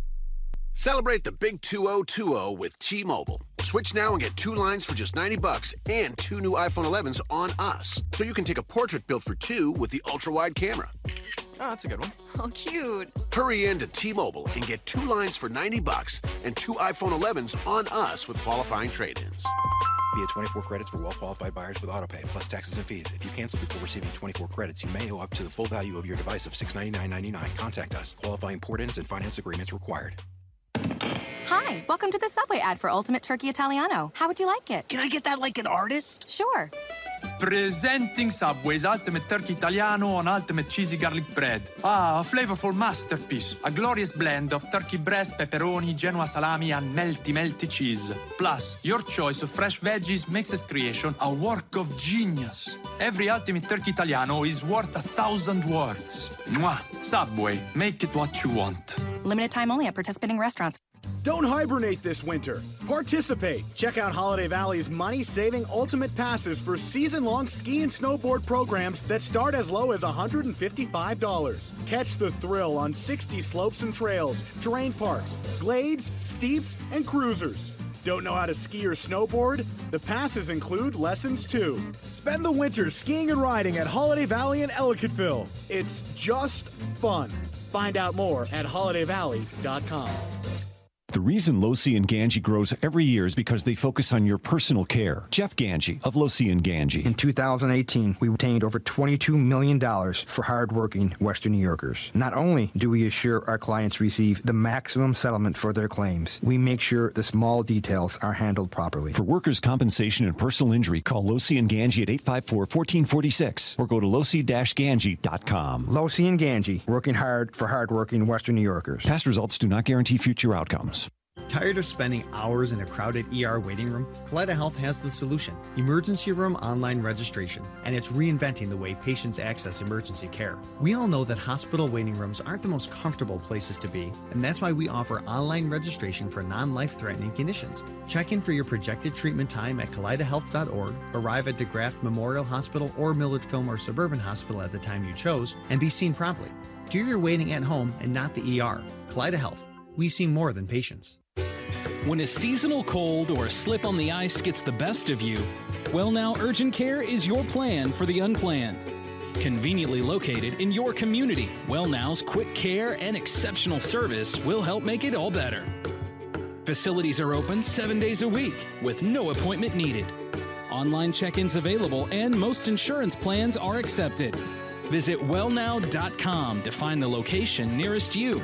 Celebrate the big two oh two oh with T-Mobile. Switch now and get two lines for just ninety bucks and two new iPhone elevens on us. So you can take a portrait built for two with the ultra-wide camera. Oh, that's a good one. Oh, cute. Hurry in to T-Mobile and get two lines for ninety bucks and two iPhone elevens on us with qualifying trade-ins. Via twenty-four credits for well-qualified buyers with autopay, plus taxes and fees. If you cancel before receiving twenty-four credits, you may owe up to the full value of your device of six hundred ninety-nine dollars and ninety-nine cents. Contact us. Qualifying port-ins and finance agreements required. Hi, welcome to the Subway ad for Ultimate Turkey Italiano. How would you like it? Can I get that like an artist? Sure. Presenting Subway's Ultimate Turkey Italiano on Ultimate Cheesy Garlic Bread. Ah, a flavorful masterpiece. A glorious blend of turkey breast, pepperoni, Genoa salami, and melty, melty cheese. Plus, your choice of fresh veggies makes this creation a work of genius. Every Ultimate Turkey Italiano is worth a thousand words. Mwah! Subway, make it what you want. Limited time only at participating restaurants. Don't hibernate this winter. Participate. Check out Holiday Valley's money-saving ultimate passes for season-long ski and snowboard programs that start as low as one hundred fifty-five dollars. Catch the thrill on sixty slopes and trails, terrain parks, glades, steeps, and cruisers. Don't know how to ski or snowboard? The passes include lessons too. Spend the winter skiing and riding at Holiday Valley in Ellicottville. It's just fun. Find out more at holiday valley dot com. The reason Losi and Ganji grows every year is because they focus on your personal care. Jeff Ganji of Losi and Ganji. In two thousand eighteen, we obtained over twenty-two million dollars for hardworking Western New Yorkers. Not only do we assure our clients receive the maximum settlement for their claims, we make sure the small details are handled properly. For workers' compensation and personal injury, call Losi and Ganji at eight five four, one four four six or go to losi dash ganji dot com. Losi and Ganji, working hard for hardworking Western New Yorkers. Past results do not guarantee future outcomes. Tired of spending hours in a crowded E R waiting room? Kaleida Health has the solution, emergency room online registration, and it's reinventing the way patients access emergency care. We all know that hospital waiting rooms aren't the most comfortable places to be, and that's why we offer online registration for non-life-threatening conditions. Check in for your projected treatment time at kaleida health dot org, arrive at DeGraff Memorial Hospital or Millard Fillmore Suburban Hospital at the time you chose, and be seen promptly. Do your waiting at home and not the E R. Kaleida Health. We see more than patients. When a seasonal cold or a slip on the ice gets the best of you, Well Now Urgent Care is your plan for the unplanned. Conveniently located in your community, Well Now's quick care and exceptional service will help make it all better. Facilities are open seven days a week with no appointment needed. Online check-ins available and most insurance plans are accepted. Visit well now dot com to find the location nearest you.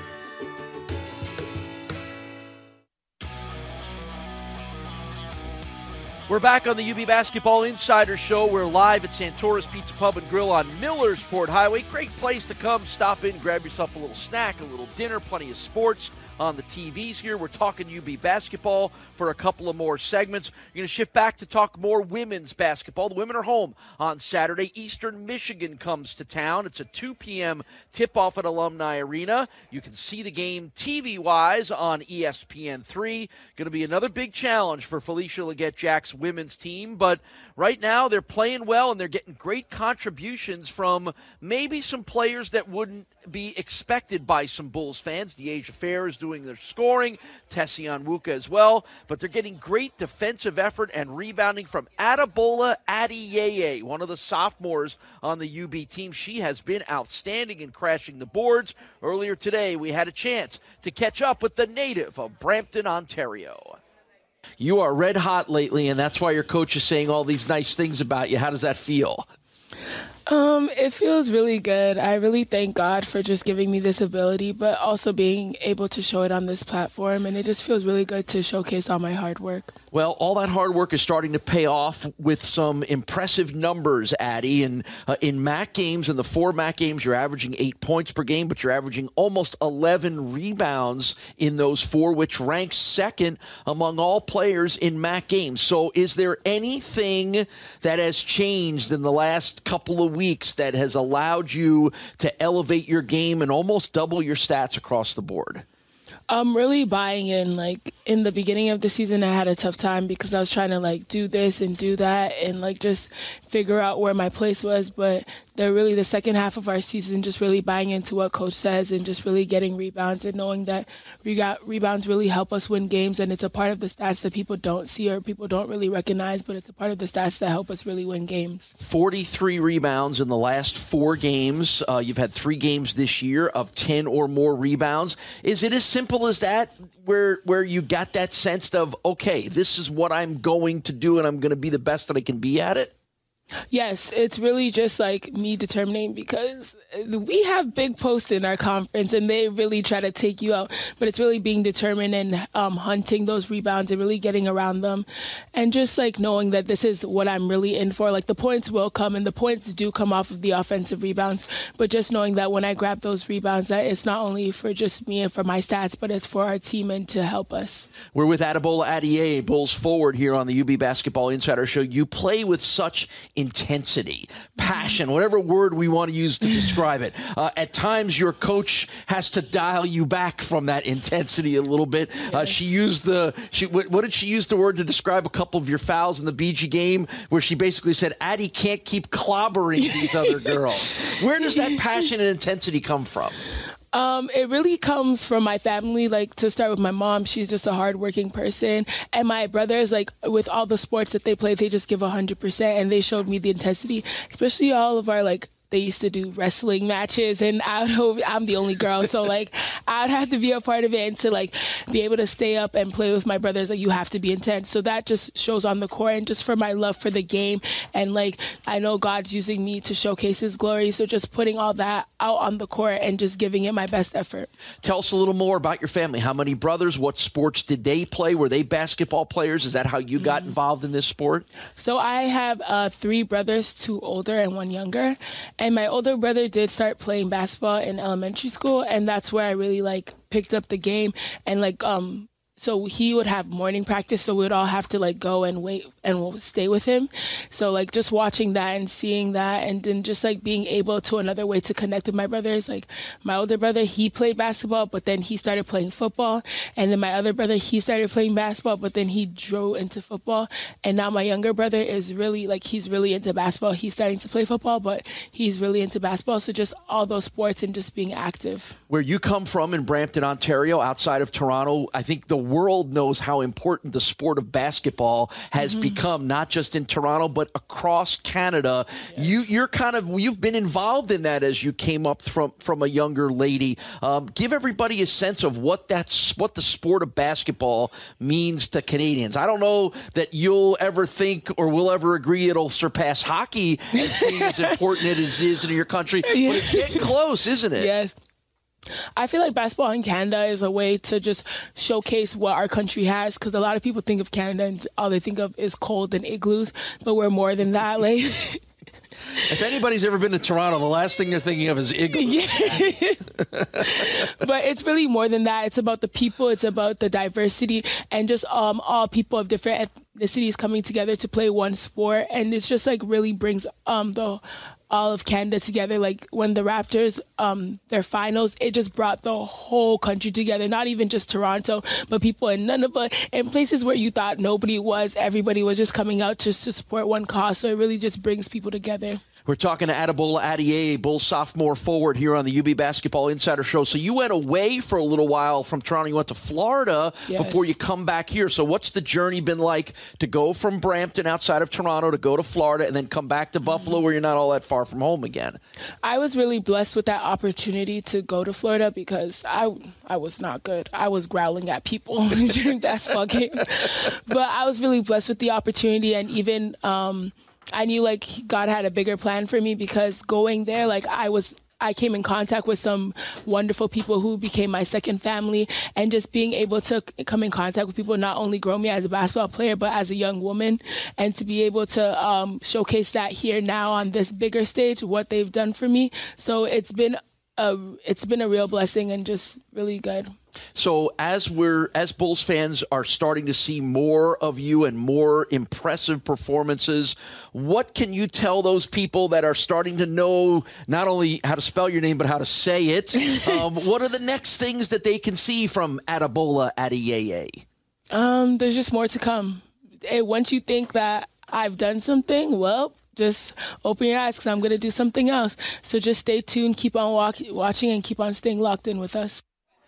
We're back on the U B Basketball Insider Show. We're live at Santora's Pizza Pub and Grill on Millersport Highway. Great place to come, stop in, grab yourself a little snack, a little dinner, plenty of sports on the T Vs here. We're talking U B basketball for a couple of more segments. We're going to shift back to talk more women's basketball. The women are home on Saturday. Eastern Michigan comes to town. It's a two p.m. tip-off at Alumni Arena. You can see the game T V-wise on E S P N three. Going to be another big challenge for Felicia Leggett-Jack's women's team, but right now they're playing well and they're getting great contributions from maybe some players that wouldn't be expected by some Bulls fans. Deasia Fair is doing their scoring, Tessie Onwuka as well, but they're getting great defensive effort and rebounding from Adebola Adeyeye, one of the sophomores on the U B team. She has been outstanding in crashing the boards. Earlier today, we had a chance to catch up with the native of Brampton, Ontario. You are red hot lately, and that's why your coach is saying all these nice things about you. How does that feel? Um, it feels really good. I really thank God for just giving me this ability, but also being able to show it on this platform. And it just feels really good to showcase all my hard work. Well, all that hard work is starting to pay off with some impressive numbers, Addie. And uh, in M A C games, in the four M A C games, you're averaging eight points per game, but you're averaging almost eleven rebounds in those four, which ranks second among all players in M A C games. So is there anything that has changed in the last couple of weeks that has allowed you to elevate your game and almost double your stats across the board? I'm really buying in. Like, in the beginning of the season, I had a tough time because I was trying to, like, do this and do that and, like, just figure out where my place was. But they're really the second half of our season just really buying into what Coach says and just really getting rebounds and knowing that we got rebounds really help us win games. And it's a part of the stats that people don't see or people don't really recognize, but it's a part of the stats that help us really win games. forty-three rebounds in the last four games. Uh, you've had three games this year of ten or more rebounds. Is it as simple as that, where where you got that sense of, okay, this is what I'm going to do and I'm going to be the best that I can be at it? Yes, it's really just like me determining because we have big posts in our conference and they really try to take you out, but it's really being determined and um, hunting those rebounds and really getting around them and just like knowing that this is what I'm really in for. Like the points will come and the points do come off of the offensive rebounds, but just knowing that when I grab those rebounds, that it's not only for just me and for my stats, but it's for our team and to help us. We're with Adebola Adeyeye, Bulls forward here on the U B Basketball Insider Show. You play with such intensity, passion, whatever word we want to use to describe it. Uh, at times, your coach has to dial you back from that intensity a little bit. Yes. Uh, she used the, she, what, what did she use the word to describe a couple of your fouls in the B G game where she basically said, Addie can't keep clobbering these other girls. Where does that passion and intensity come from? Um, it really comes from my family. Like, to start with my mom, she's just a hardworking person. And my brothers, like, with all the sports that they play, they just give one hundred percent. And they showed me the intensity, especially all of our, like, they used to do wrestling matches, and I would, I'm the only girl, so like I'd have to be a part of it, and to like be able to stay up and play with my brothers, like you have to be intense. So that just shows on the court, and just for my love for the game, and like I know God's using me to showcase His glory. So just putting all that out on the court and just giving it my best effort. Tell us a little more about your family. How many brothers? What sports did they play? Were they basketball players? Is that how you got mm-hmm. involved in this sport? So I have uh, three brothers, two older and one younger. And my older brother did start playing basketball in elementary school, and that's where I really like picked up the game. And like um so he would have morning practice, so we would all have to like go and wait and we'll stay with him. So like just watching that and seeing that, and then just like being able to another way to connect with my brothers. Like my older brother, he played basketball, but then he started playing football. And then my other brother, he started playing basketball, but then he drew into football. And now my younger brother is really like, he's really into basketball. He's starting to play football, but he's really into basketball. So just all those sports and just being active. Where you come from in Brampton, Ontario, outside of Toronto, I think the world knows how important the sport of basketball has mm-hmm. become, not just in Toronto, but across Canada. Yes. You, you're kind of, you've been involved in that as you came up from, from a younger lady. Um, give everybody a sense of what that's, what the sport of basketball means to Canadians. I don't know that you'll ever think or will ever agree it'll surpass hockey as being as important as it is in your country, yeah. but it's getting close, isn't it? Yes. I feel like basketball in Canada is a way to just showcase what our country has, because a lot of people think of Canada and all they think of is cold and igloos, but we're more than that. Like, if anybody's ever been to Toronto, the last thing they're thinking of is igloos. Yeah. But it's really more than that. It's about the people. It's about the diversity, and just um, all people of different ethnicities coming together to play one sport. And it's just like really brings um, the all of Canada together. Like when the Raptors, um, their finals, it just brought the whole country together, not even just Toronto, but people in Nunavut and places where you thought nobody was. Everybody was just coming out just to support one cause. So it really just brings people together. We're talking to Adebola Adebayo, Bulls sophomore forward here on the U B Basketball Insider Show. So you went away for a little while from Toronto. You went to Florida yes. before you come back here. So what's the journey been like to go from Brampton outside of Toronto to go to Florida and then come back to Buffalo where you're not all that far from home again? I was really blessed with that opportunity to go to Florida because I I was not good. I was growling at people during basketball games. But I was really blessed with the opportunity, and even um, I knew like God had a bigger plan for me, because going there, like I was, I came in contact with some wonderful people who became my second family, and just being able to come in contact with people not only grow me as a basketball player, but as a young woman, and to be able to um, showcase that here now on this bigger stage, what they've done for me. So it's been a, it's been a real blessing and just really good. So as we're as Bulls fans are starting to see more of you and more impressive performances, what can you tell those people that are starting to know not only how to spell your name but how to say it? um, what are the next things that they can see from Adebola Adebayo? Um, there's just more to come. And once you think that I've done something, well, just open your eyes, because I'm going to do something else. So just stay tuned, keep on walk, watching, and keep on staying locked in with us.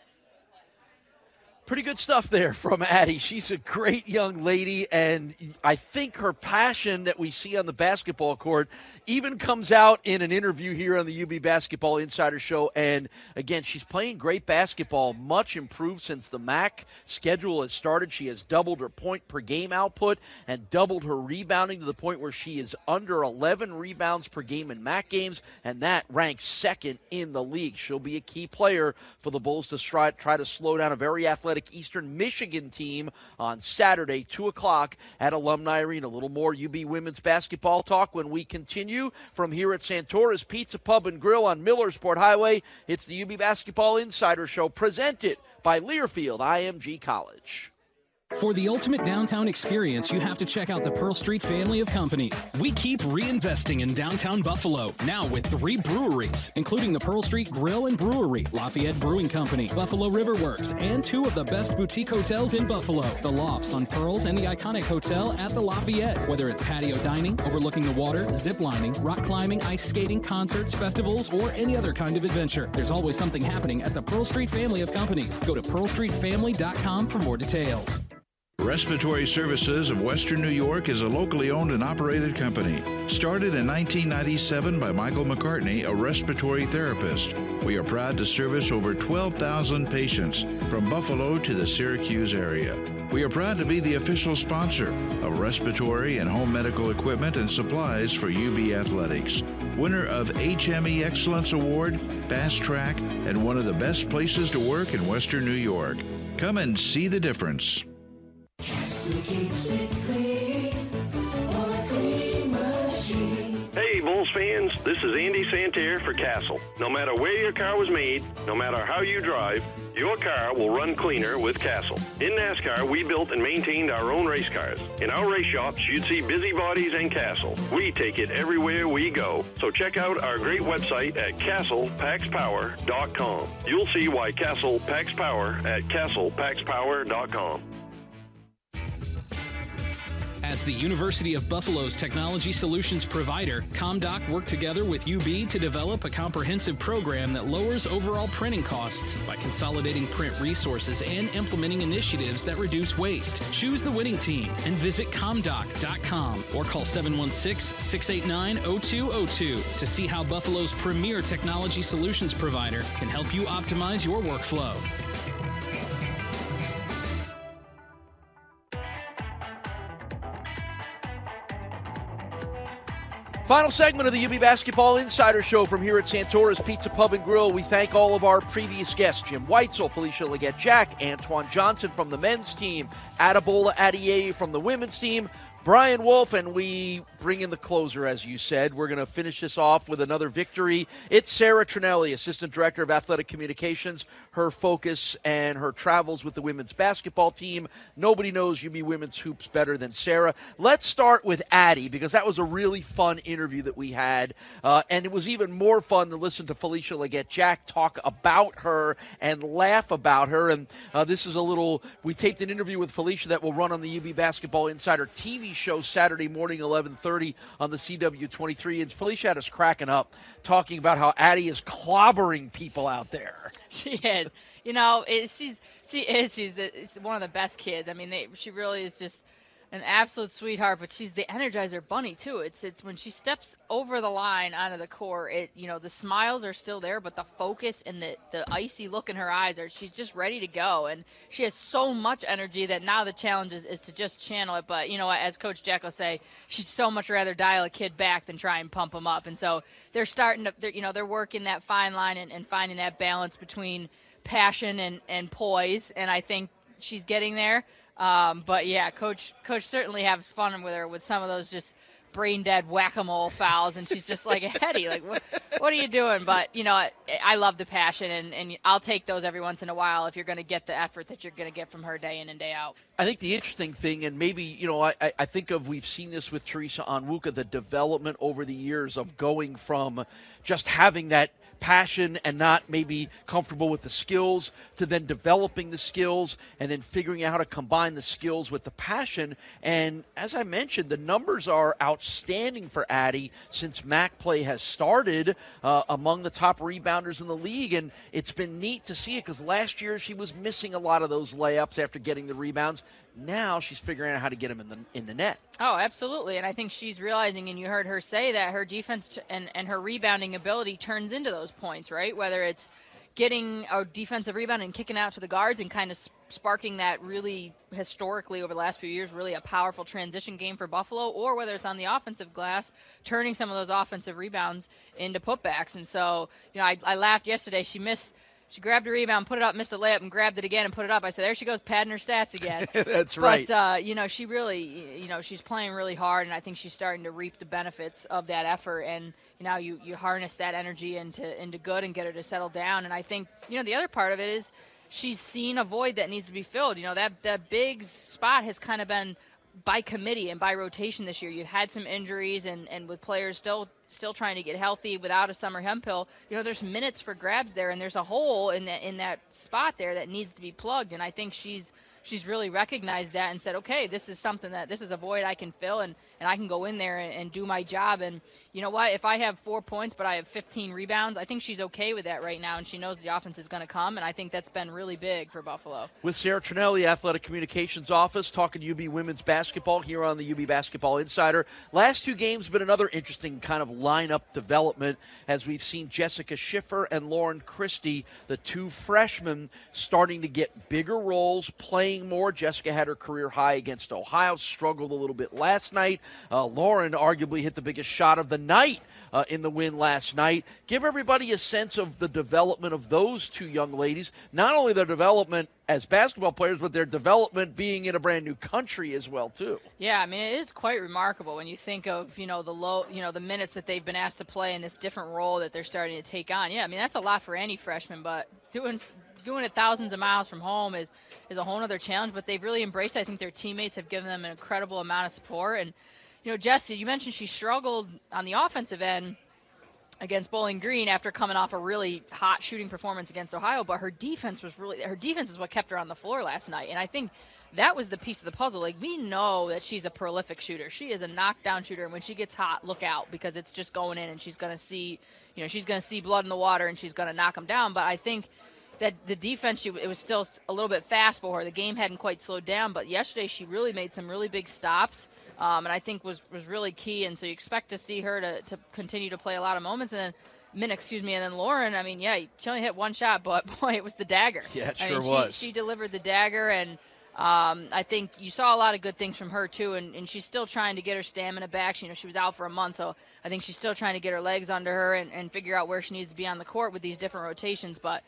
Pretty good stuff there from Addie. She's a great young lady, and I think her passion that we see on the basketball court even comes out in an interview here on the U B Basketball Insider Show. And again, she's playing great basketball, much improved since the M A C schedule has started. She has doubled her point per game output and doubled her rebounding to the point where she is under eleven rebounds per game in M A C games, and that ranks second in the league. She'll be a key player for the Bulls to try, try to slow down a very athletic Eastern Michigan team on Saturday, two o'clock at Alumni Arena. A little more U B women's basketball talk when we continue from here at Santora's Pizza Pub and Grill on Millersport Highway. It's the U B Basketball Insider Show presented by Learfield I M G College. For the ultimate downtown experience, you have to check out the Pearl Street family of companies. We keep reinvesting in downtown Buffalo, now with three breweries, including the Pearl Street Grill and Brewery, Lafayette Brewing Company, Buffalo River Works, and two of the best boutique hotels in Buffalo, the Lofts on Pearls and the iconic hotel at the Lafayette. Whether it's patio dining, overlooking the water, zip lining, rock climbing, ice skating, concerts, festivals, or any other kind of adventure, there's always something happening at the Pearl Street family of companies. Go to pearl street family dot com for more details. Respiratory Services of Western New York is a locally owned and operated company. Started in nineteen ninety-seven by Michael McCartney, a respiratory therapist. We are proud to service over twelve thousand patients from Buffalo to the Syracuse area. We are proud to be the official sponsor of respiratory and home medical equipment and supplies for U B Athletics. Winner of H M E Excellence Award, Fast Track, and one of the best places to work in Western New York. Come and see the difference. Hey, Bulls fans, this is Andy Santerre for Castle. No matter where your car was made, no matter how you drive, your car will run cleaner with Castle. In NASCAR, we built and maintained our own race cars. In our race shops, you'd see Busybodies and Castle. We take it everywhere we go. So check out our great website at castle packs power dot com. You'll see why Castle packs power at castle packs power dot com. As the University of Buffalo's technology solutions provider, ComDoc worked together with U B to develop a comprehensive program that lowers overall printing costs by consolidating print resources and implementing initiatives that reduce waste. Choose the winning team and visit comdoc dot com or call seven one six, six eight nine, zero two zero two to see how Buffalo's premier technology solutions provider can help you optimize your workflow. Final segment of the U B Basketball Insider Show from here at Santora's Pizza Pub and Grill. We thank all of our previous guests, Jim Weitzel, Felicia Leggett-Jack, Antoine Johnson from the men's team, Adebola Adiye from the women's team, Brian Wolf, and we bring in the closer, as you said. We're going to finish this off with another victory. It's Sarah Trinelli, Assistant Director of Athletic Communications, her focus and her travels with the women's basketball team. Nobody knows U B Women's Hoops better than Sarah. Let's start with Addie, because that was a really fun interview that we had, uh, and it was even more fun to listen to Felicia Leggett-Jack talk about her and laugh about her. And uh, this is a little, we taped an interview with Felicia that will run on the U B Basketball Insider T V show Saturday morning, eleven thirty on the C W twenty-three. And Felicia had us cracking up talking about how Addie is clobbering people out there. She is. You know, it, she's she is. She's the, it's one of the best kids. I mean, they, she really is just an absolute sweetheart, but she's the Energizer Bunny too. It's it's when she steps over the line onto the court, it you know, the smiles are still there, but the focus and the, the icy look in her eyes are she's just ready to go. And she has so much energy that now the challenge is, is to just channel it. But you know, as Coach Jack will say, she'd so much rather dial a kid back than try and pump him up. And so they're starting to they're, you know, they're working that fine line and, and finding that balance between passion and, and poise, and I think she's getting there. Um, but yeah, coach, coach certainly has fun with her with some of those just brain dead whack-a-mole fouls. And she's just like, Eddie, like, what, what are you doing? But you know, I, I love the passion, and, and I'll take those every once in a while if you're going to get the effort that you're going to get from her day in and day out. I think the interesting thing, and maybe, you know, I, I think of, we've seen this with Teresa Onwuka, the development over the years of going from just having that passion and not maybe comfortable with the skills to then developing the skills and then figuring out how to combine the skills with the passion. And as I mentioned, the numbers are outstanding for Addie since MAC play has started, uh, among the top rebounders in the league. And it's been neat to see it, because last year she was missing a lot of those layups after getting the rebounds. Now she's figuring out how to get them in the in the net. Oh, absolutely. And I think she's realizing, and you heard her say that her defense t- and, and her rebounding ability turns into those points, right? Whether it's getting a defensive rebound and kicking out to the guards and kind of sparking that really historically over the last few years, really a powerful transition game for Buffalo, or whether it's on the offensive glass, turning some of those offensive rebounds into putbacks. And so, you know, I, I laughed yesterday. She missed She grabbed a rebound, put it up, missed the layup, and grabbed it again and put it up. I said, there she goes, padding her stats again. That's right. But, uh, you know, she really, you know, she's playing really hard, and I think she's starting to reap the benefits of that effort. And, you know, you, you harness that energy into into good and get her to settle down. And I think, you know, the other part of it is she's seen a void that needs to be filled. You know, that, that big spot has kind of been by committee and by rotation this year. You've had some injuries, and, and with players still still trying to get healthy without a Summer Hemphill, you know, there's minutes for grabs there, and there's a hole in that in that spot there that needs to be plugged. And I think she's she's really recognized that and said, okay, this is something that this is a void I can fill, and, and I can go in there and, and do my job. And you know what? If I have four points but I have fifteen rebounds, I think she's okay with that right now, and she knows the offense is going to come, and I think that's been really big for Buffalo. With Sarah Trinelli, Athletic Communications Office, talking U B women's basketball here on the U B Basketball Insider. Last two games been another interesting kind of lineup development as we've seen Jessica Schiffer and Lauren Christie, the two freshmen, starting to get bigger roles, playing more. Jessica had her career high against Ohio, struggled a little bit last night. Uh, Lauren arguably hit the biggest shot of the night uh, in the win last night. Give everybody a sense of the development of those two young ladies, not only their development as basketball players, but their development being in a brand new country as well, too. Yeah, I mean, it is quite remarkable when you think of, you know, the low, you know, the minutes that they've been asked to play in this different role that they're starting to take on. Yeah, I mean, that's a lot for any freshman, but doing doing it thousands of miles from home is, is a whole other challenge, but they've really embraced it. I think their teammates have given them an incredible amount of support. And, you know, Jessie, you mentioned she struggled on the offensive end against Bowling Green after coming off a really hot shooting performance against Ohio, but her defense was really, her defense is what kept her on the floor last night. And I think that was the piece of the puzzle. Like, we know that she's a prolific shooter. She is a knockdown shooter, and when she gets hot, look out, because it's just going in, and she's going to see, you know, she's going to see blood in the water, and she's going to knock them down. But I think that the defense, she, it was still a little bit fast for her. The game hadn't quite slowed down, but yesterday she really made some really big stops. Um, and I think was, was really key. And so you expect to see her to, to continue to play a lot of moments. And then, min, excuse me, and then Lauren, I mean, yeah, she only hit one shot, but, boy, it was the dagger. Yeah, it I sure mean, was. She, she delivered the dagger, and um, I think you saw a lot of good things from her, too. And, and she's still trying to get her stamina back. She, you know, she was out for a month, so I think she's still trying to get her legs under her and, and figure out where she needs to be on the court with these different rotations. But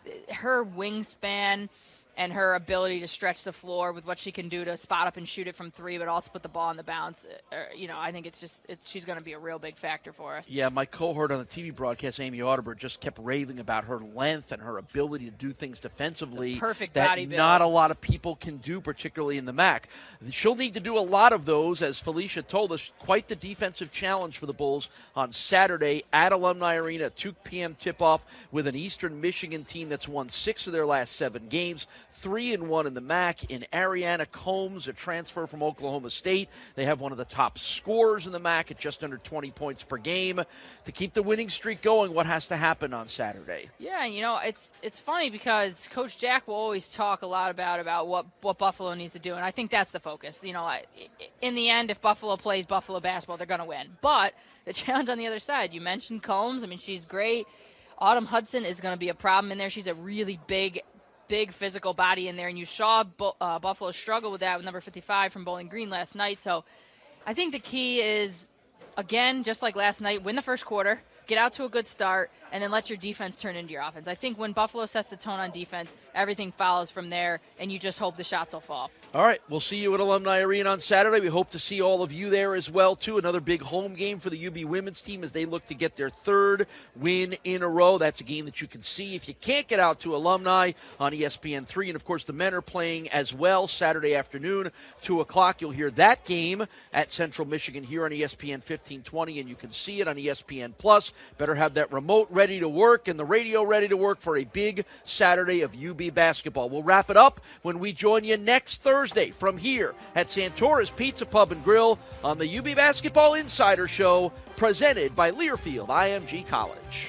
her wingspan and her ability to stretch the floor with what she can do to spot up and shoot it from three, but also put the ball in the bounce, uh, you know, I think it's just it's she's going to be a real big factor for us. Yeah, my cohort on the T V broadcast, Amy Audibert, just kept raving about her length and her ability to do things defensively perfect that body build. Not a lot of people can do, particularly in the M A C. She'll need to do a lot of those, as Felicia told us. Quite the defensive challenge for the Bulls on Saturday at Alumni Arena, two p.m. tip-off with an Eastern Michigan team that's won six of their last seven games. Three and one in the M A C. In Ariana Combs, a transfer from Oklahoma State. They have one of the top scorers in the M A C at just under twenty points per game. To keep the winning streak going, what has to happen on Saturday? Yeah, you know, it's it's funny because Coach Jack will always talk a lot about, about what, what Buffalo needs to do, and I think that's the focus. You know, I, in the end, if Buffalo plays Buffalo basketball, they're going to win. But the challenge on the other side, you mentioned Combs. I mean, she's great. Autumn Hudson is going to be a problem in there. She's a really big big physical body in there, and you saw uh, Buffalo struggle with that with number fifty-five from Bowling Green last night. So I think the key is, again, just like last night, win the first quarter, get out to a good start, and then let your defense turn into your offense. I think when Buffalo sets the tone on defense, everything follows from there, and you just hope the shots will fall. All right, we'll see you at Alumni Arena on Saturday. We hope to see all of you there as well, too. Another big home game for the U B women's team as they look to get their third win in a row. That's a game that you can see if you can't get out to Alumni on E S P N three. And, of course, the men are playing as well Saturday afternoon, two o'clock. You'll hear that game at Central Michigan here on E S P N fifteen twenty, and you can see it on E S P N Plus. Better have that remote ready to work and the radio ready to work for a big Saturday of U B basketball. We'll wrap it up when we join you next Thursday. Thursday from here at Santora's Pizza Pub and Grill on the U B Basketball Insider Show, presented by Learfield I M G College.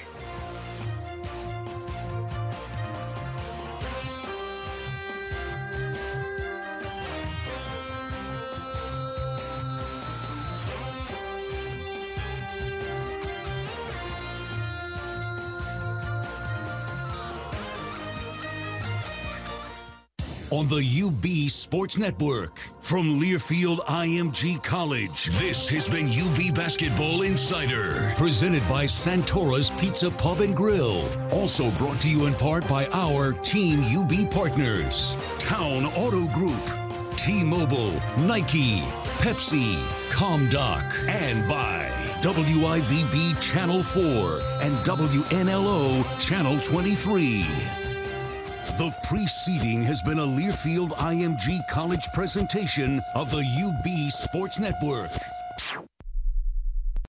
On the U B Sports Network, from Learfield I M G College, this has been U B Basketball Insider, presented by Santora's Pizza Pub and Grill. Also brought to you in part by our Team U B partners, Town Auto Group, T-Mobile, Nike, Pepsi, ComDoc, and by W I V B Channel four and W N L O Channel twenty-three. The preceding has been a Learfield I M G College presentation of the U B Sports Network.